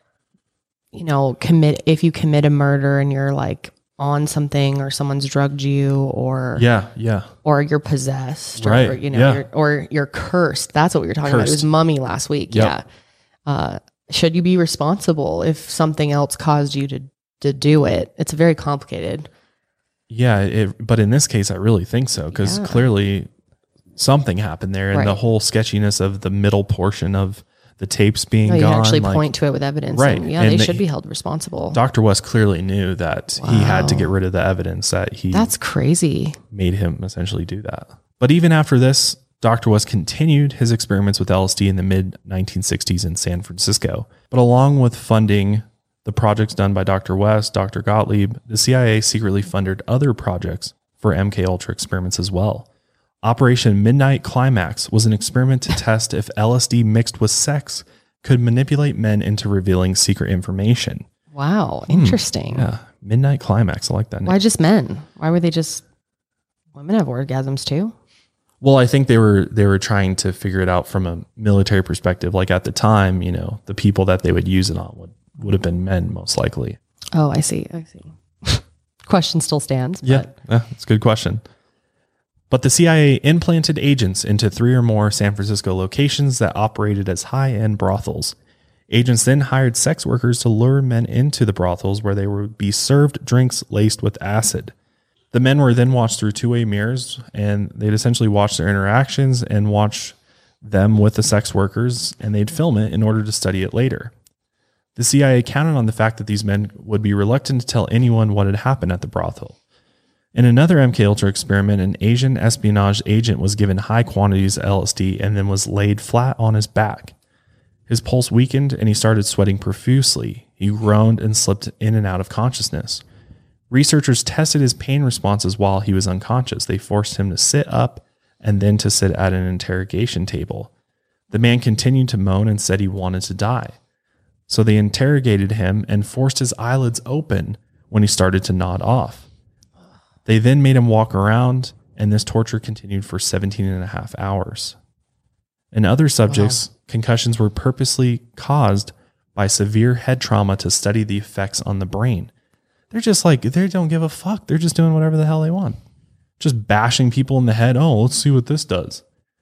you know, commit, if you commit a murder and you're like on something or someone's drugged you or, Yeah, yeah. or you're possessed or, Right, you know, yeah. you're, or you're cursed. That's what we were talking about. It Cursed. was Mummy last week. Yep. Yeah. Uh, should you be responsible if something else caused you to, to do it? It's very complicated. Yeah, it, but in this case, I really think so because Yeah. clearly something happened there, and Right. the whole sketchiness of the middle portion of the tapes being No, you gone. can actually like, point to it with evidence. Right. And yeah, And they the- should be held responsible. Doctor West clearly knew that he had to Wow. get rid of the evidence that he That's crazy. made him essentially do that. But even after this, Doctor West continued his experiments with L S D in the mid nineteen sixties in San Francisco. But along with funding the projects done by Doctor West, Doctor Gottlieb, the C I A secretly funded other projects for M K Ultra experiments as well. Operation Midnight Climax was an experiment to test if L S D mixed with sex could manipulate men into revealing secret information. Wow. Interesting. Yeah, Midnight Climax. I like that name. Why just men? Why were they just women have orgasms too? Well, I think they were they were trying to figure it out from a military perspective. Like at the time, you know, the people that they would use it on would, would have been men most likely. Oh, I see. I see. Question still stands. Yeah, But yeah, that's a good question. But the C I A implanted agents into three or more San Francisco locations that operated as high-end brothels. Agents then hired sex workers to lure men into the brothels where they would be served drinks laced with acid. The men were then watched through two-way mirrors, and they'd essentially watch their interactions and watch them with the sex workers, and they'd film it in order to study it later. The C I A counted on the fact that these men would be reluctant to tell anyone what had happened at the brothel. In another M K Ultra experiment, an Asian espionage agent was given high quantities of L S D and then was laid flat on his back. His pulse weakened and he started sweating profusely. He groaned and slipped in and out of consciousness. Researchers tested his pain responses while he was unconscious. They forced him to sit up and then to sit at an interrogation table. The man continued to moan and said he wanted to die. So they interrogated him and forced his eyelids open when he started to nod off. They then made him walk around, and this torture continued for seventeen and a half hours. In other subjects, wow. concussions were purposely caused by severe head trauma to study the effects on the brain. They're just like, they don't give a fuck. They're just doing whatever the hell they want. Just bashing people in the head. Oh, let's see what this does.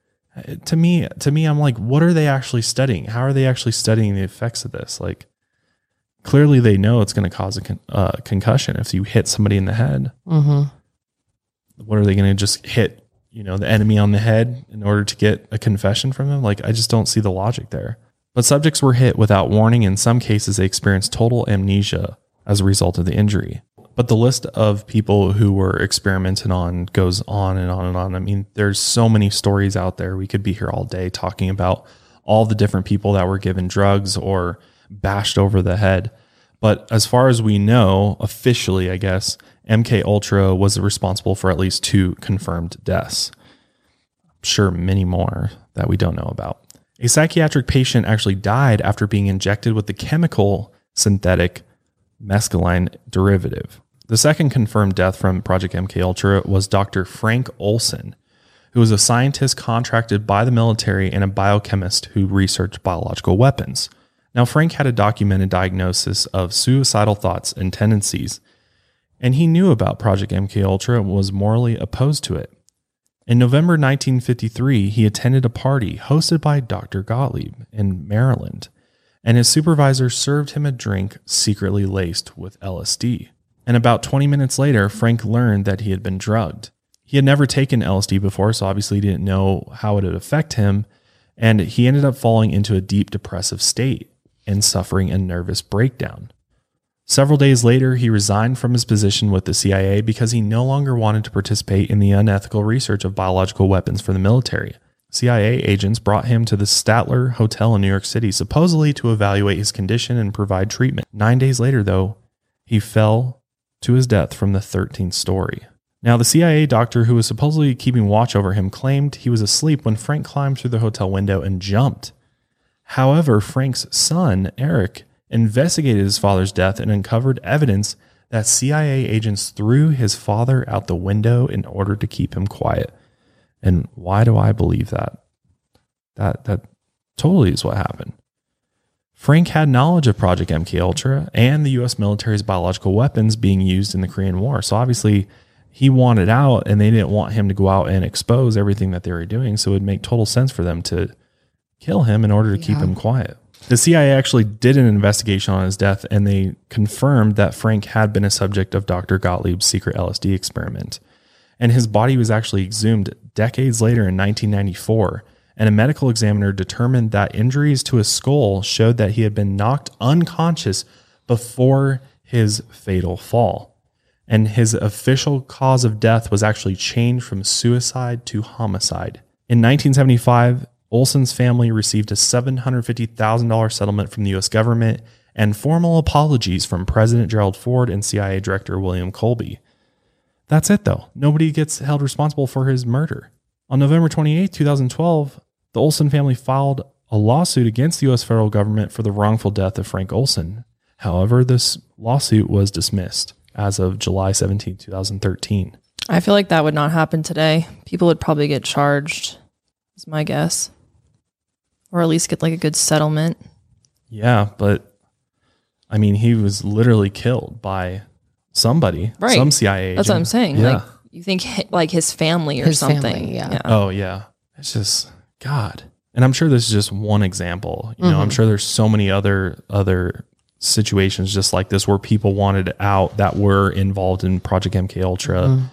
To me, to me, I'm like, what are they actually studying? How are they actually studying the effects of this? Like, clearly they know it's going to cause a con- uh, concussion if you hit somebody in the head. Mm-hmm. What are they going to just hit, you know, the enemy on the head in order to get a confession from them? Like, I just don't see the logic there. But subjects were hit without warning. In some cases, they experienced total amnesia as a result of the injury. But the list of people who were experimented on goes on and on and on. I mean, there's so many stories out there. We could be here all day talking about all the different people that were given drugs or bashed over the head. But as far as we know, officially, I guess, M K Ultra was responsible for at least two confirmed deaths. I'm sure many more that we don't know about. A psychiatric patient actually died after being injected with the chemical synthetic mescaline derivative. The second confirmed death from Project M K Ultra was Doctor Frank Olson, who was a scientist contracted by the military and a biochemist who researched biological weapons. Now, Frank had a documented diagnosis of suicidal thoughts and tendencies, and he knew about Project M K Ultra and was morally opposed to it. In November nineteen fifty-three, he attended a party hosted by Doctor Gottlieb in Maryland, and his supervisor served him a drink secretly laced with L S D. And about twenty minutes later, Frank learned that he had been drugged. He had never taken L S D before, so obviously he didn't know how it would affect him, and he ended up falling into a deep depressive state and suffering a nervous breakdown. Several days later, he resigned from his position with the C I A because he no longer wanted to participate in the unethical research of biological weapons for the military. C I A agents brought him to the Statler Hotel in New York City, supposedly to evaluate his condition and provide treatment. Nine days later, though, he fell to his death from the thirteenth story. Now, the C I A doctor who was supposedly keeping watch over him claimed he was asleep when Frank climbed through the hotel window and jumped. However, Frank's son, Eric, investigated his father's death and uncovered evidence that C I A agents threw his father out the window in order to keep him quiet. And why do I believe that? That that totally is what happened. Frank had knowledge of Project M K Ultra and the U S military's biological weapons being used in the Korean War. So obviously he wanted out, and they didn't want him to go out and expose everything that they were doing. So it would make total sense for them to kill him in order to yeah. keep him quiet. The C I A actually did an investigation on his death, and they confirmed that Frank had been a subject of Doctor Gottlieb's secret L S D experiment. And his body was actually exhumed decades later in nineteen ninety-four, and a medical examiner determined that injuries to his skull showed that he had been knocked unconscious before his fatal fall. And his official cause of death was actually changed from suicide to homicide. In nineteen seventy-five, Olson's family received a seven hundred fifty thousand dollars settlement from the U S government and formal apologies from President Gerald Ford and C I A Director William Colby. That's it, though. Nobody gets held responsible for his murder. On November twenty-eighth, twenty twelve, the Olson family filed a lawsuit against the U S federal government for the wrongful death of Frank Olson. However, this lawsuit was dismissed as of July seventeenth, twenty thirteen. I feel like that would not happen today. People would probably get charged, is my guess. Or at least get like a good settlement. Yeah, but I mean, he was literally killed by somebody, right. some C I A agent. That's what I'm saying. Yeah. Like, you think like his family or his something. Family, yeah. yeah. Oh, yeah. It's just, God. And I'm sure this is just one example. You know, mm-hmm. I'm sure there's so many other other situations just like this where people wanted out that were involved in Project M K Ultra, mm-hmm.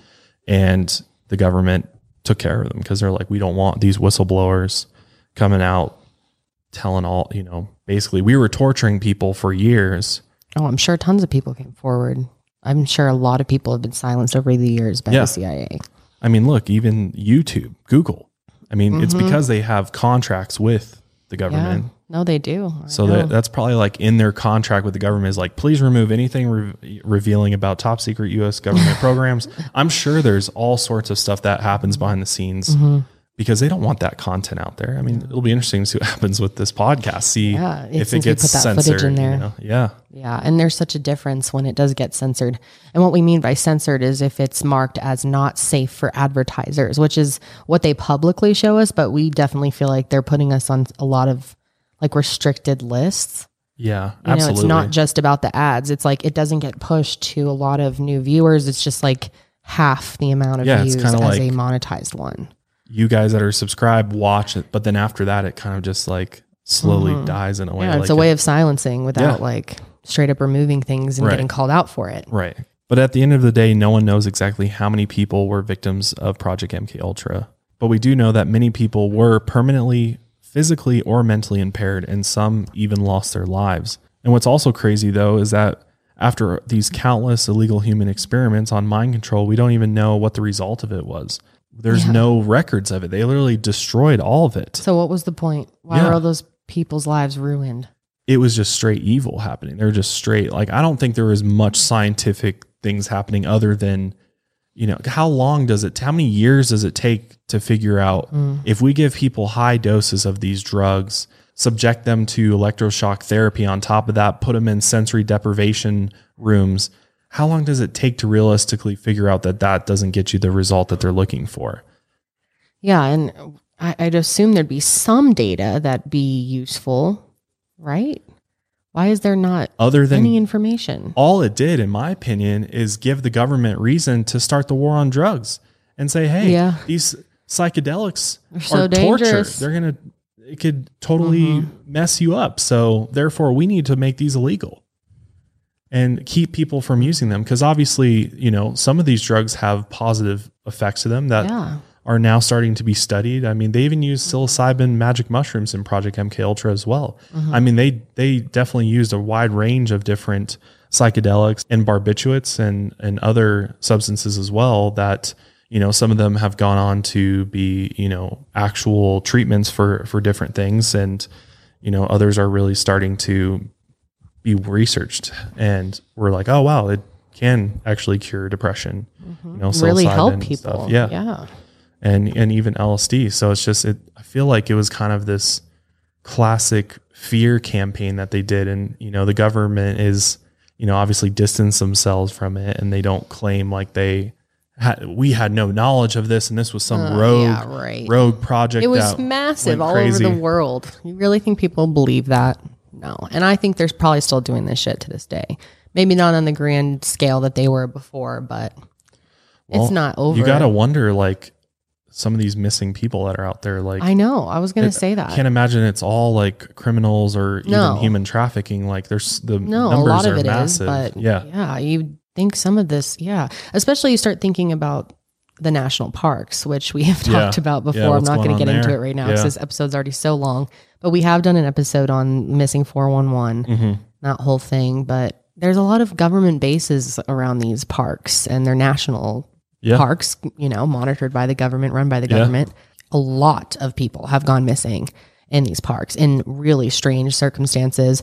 and the government took care of them because they're like, we don't want these whistleblowers coming out telling all, you know, basically we were torturing people for years. Oh, I'm sure tons of people came forward. I'm sure a lot of people have been silenced over the years by yeah. the C I A. I mean, look, even YouTube, Google. I mean, mm-hmm. it's because they have contracts with the government. Yeah. No, they do. I so that, that's probably like in their contract with the government is like, please remove anything re- revealing about top secret U S government programs. I'm sure there's all sorts of stuff that happens behind the scenes. Mm-hmm. Because they don't want that content out there. I mean, it'll be interesting to see what happens with this podcast. See yeah, if it gets put that censored. Footage in there. You know? Yeah. Yeah. And there's such a difference when it does get censored. And what we mean by censored is if it's marked as not safe for advertisers, which is what they publicly show us. But we definitely feel like they're putting us on a lot of like restricted lists. Yeah, you absolutely. know, it's not just about the ads. It's like it doesn't get pushed to a lot of new viewers. It's just like half the amount of yeah, views as like, a monetized one. You guys that are subscribed watch it, but then after that, it kind of just like slowly mm-hmm. dies in a way. Yeah, like it's a it, way of silencing without yeah. like straight up removing things and right. getting called out for it. Right. But at the end of the day, no one knows exactly how many people were victims of Project M K Ultra. But we do know that many people were permanently, physically or mentally impaired, and some even lost their lives. And what's also crazy though is that after these countless illegal human experiments on mind control, we don't even know what the result of it was. There's yeah. no records of it. They literally destroyed all of it. So what was the point? Why yeah. were all those people's lives ruined? it was just straight evil happening. They're just straight, like, I don't think there was much scientific things happening other than, you know, how long does it, how many years does it take to figure out mm. if we give people high doses of these drugs, subject them to electroshock therapy on top of that, put them in sensory deprivation rooms, how long does it take to realistically figure out that that doesn't get you the result that they're looking for? Yeah. And I, I'd assume there'd be some data that'd be useful, right? Why is there not Other than any information? All it did, in my opinion, is give the government reason to start the war on drugs and say, hey, yeah. these psychedelics They're so are dangerous. torture. They're going to, it could totally mm-hmm. mess you up. So therefore we need to make these illegal and keep people from using them. Because obviously, you know, some of these drugs have positive effects to them that yeah. are now starting to be studied. I mean, they even use psilocybin magic mushrooms in Project M K Ultra as well. Mm-hmm. I mean, they they definitely used a wide range of different psychedelics and barbiturates and and other substances as well that, you know, some of them have gone on to be, you know, actual treatments for for different things, and, you know, others are really starting to be researched, and we're like, oh wow, it can actually cure depression. Mm-hmm. You know, really help people. Stuff. Yeah, yeah. And, and even L S D. So it's just, it, I feel like it was kind of this classic fear campaign that they did. And, you know, the government is, you know, obviously distance themselves from it, and they don't claim like they had, we had no knowledge of this, and this was some uh, rogue, yeah, right. rogue project. It was massive all crazy. over the world. You really think people believe that? No. And I think there's probably still doing this shit to this day. Maybe not on the grand scale that they were before, but well, it's not over. You got to wonder, like, some of these missing people that are out there, like, I know, I was going to say that. I can't imagine it's all like criminals or no. even human trafficking. Like, there's the no, numbers a lot are of it massive. is, but yeah, yeah, you think some of this, yeah, especially you start thinking about the national parks, which we have talked yeah. about before. Yeah, I'm not going to get there? into it right now because yeah. this episode's already so long, but we have done an episode on missing four one one, mm-hmm. that whole thing. But there's a lot of government bases around these parks, and they're national yeah. parks, you know, monitored by the government, run by the government. Yeah. A lot of people have gone missing in these parks in really strange circumstances.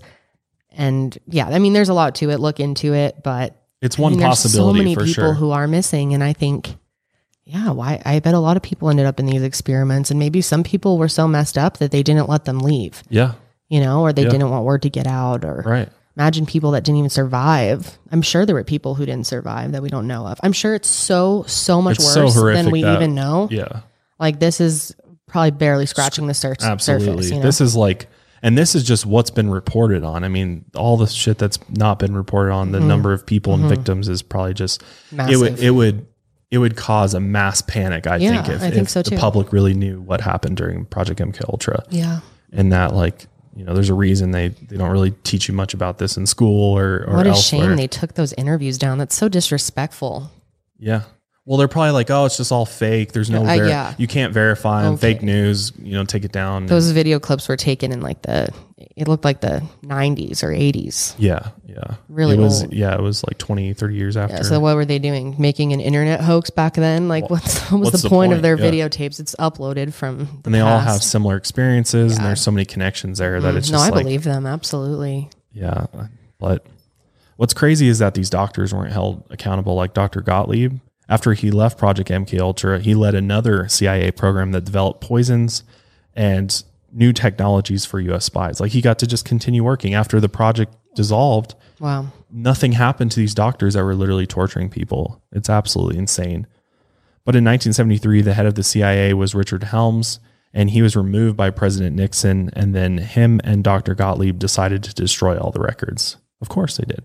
And yeah, I mean, there's a lot to it. Look into it, but it's one I mean, possibility. There's so many for people sure. who are missing, and I think, yeah, why? I bet a lot of people ended up in these experiments, and maybe some people were so messed up that they didn't let them leave. Yeah, you know, or they yeah. didn't want word to get out, or right. Imagine people that didn't even survive. I'm sure there were people who didn't survive that we don't know of. I'm sure it's so so much it's worse so than we that, even know. Yeah, like this is probably barely scratching the sur- Absolutely. surface. You know? This is like, and this is just what's been reported on. I mean, all the shit that's not been reported on, the mm-hmm. number of people mm-hmm. and victims is probably just massive. It would it would it would cause a mass panic. I yeah, think if, I think if so the too. public really knew what happened during Project M K Ultra. Yeah, and that like. You know, there's a reason they, they don't really teach you much about this in school or, or what a elsewhere. shame they took those interviews down. That's so disrespectful. Yeah. Well, they're probably like, oh, it's just all fake. There's no, uh, ver- yeah. you can't verify them. Okay. Fake news, you know, take it down. Those video clips were taken in like the, it looked like the nineties or eighties. Yeah. Yeah. Really it was, old. Yeah. It was like twenty, thirty years after. Yeah, so what were they doing? Making an internet hoax back then? Like well, what's, what was what's the, the point, point of their yeah. videotapes? It's uploaded from the And they past. all have similar experiences yeah. and there's so many connections there that it's no, just I like, believe them. Absolutely. Yeah. But what's crazy is that these doctors weren't held accountable. Like Doctor Gottlieb, after he left Project M K Ultra, he led another C I A program that developed poisons and new technologies for U S spies. Like he got to just continue working after the project dissolved. Wow. Nothing happened to these doctors that were literally torturing people. It's absolutely insane. But in nineteen seventy-three, the head of the C I A was Richard Helms, and he was removed by President Nixon. And then him and Doctor Gottlieb decided to destroy all the records. Of course they did.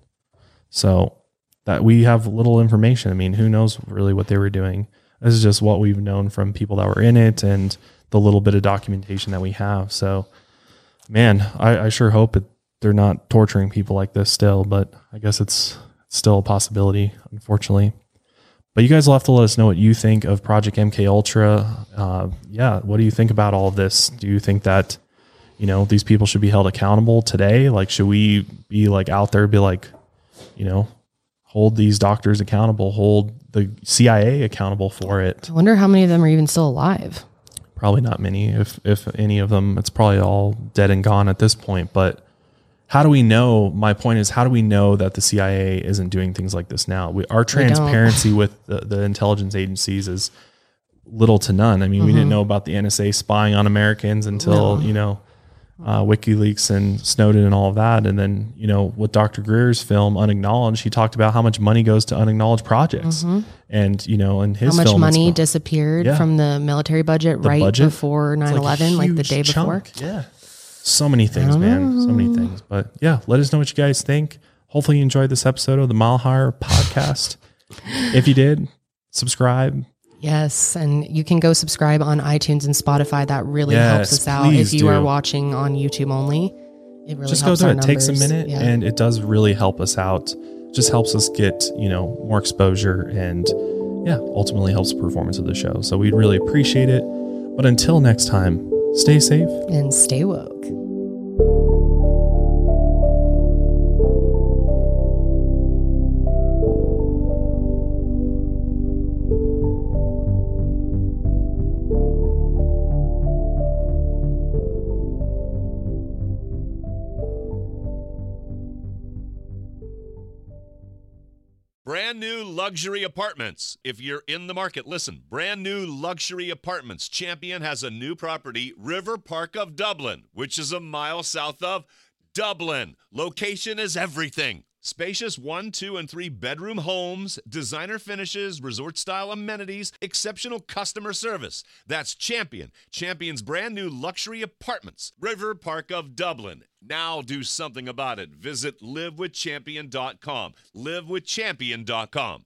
So that we have little information. I mean, who knows really what they were doing? This is just what we've known from people that were in it and the little bit of documentation that we have. So, man, I, I sure hope it, they're not torturing people like this still, but I guess it's, it's still a possibility, unfortunately. But you guys will have to let us know what you think of Project M K Ultra. Uh, yeah, what do you think about all of this? Do you think that, you know, these people should be held accountable today? Like, should we be like out there, be like, you know, hold these doctors accountable, hold the C I A accountable for it? I wonder how many of them are even still alive. Probably not many, if if any of them. It's probably all dead and gone at this point. But how do we know? My point is, how do we know that the C I A isn't doing things like this now? We, our transparency with the, the intelligence agencies is little to none. I mean, mm-hmm. we didn't know about the N S A spying on Americans until, no. you know, uh, WikiLeaks and Snowden and all of that. And then, you know, with Doctor Greer's film, Unacknowledged, he talked about how much money goes to unacknowledged projects. Mm-hmm. And, you know, in his how much film, money disappeared yeah. from the military budget the right budget, before nine eleven, like, like the day chunk. before. Yeah. So many things, man. So many things. But yeah, let us know what you guys think. Hopefully you enjoyed this episode of the Mile Higher podcast. If you did, subscribe. Yes. And you can go subscribe on iTunes and Spotify. That really yes, helps us out. If you do. are watching on YouTube only, it really just helps go through our it. numbers. Takes a minute yeah. and it does really help us out. Just helps us get, you know, more exposure and yeah, ultimately helps the performance of the show. So we'd really appreciate it. But until next time, stay safe and stay woke. Brand new luxury apartments. If you're in the market, listen. Brand new luxury apartments. Champion has a new property, River Park of Dublin, which is a mile south of Dublin. Location is everything. Spacious one, two, and three bedroom homes, designer finishes, resort-style amenities, exceptional customer service. That's Champion. Champion's brand new luxury apartments, River Park of Dublin. Now do something about it. Visit live with champion dot com. live with champion dot com.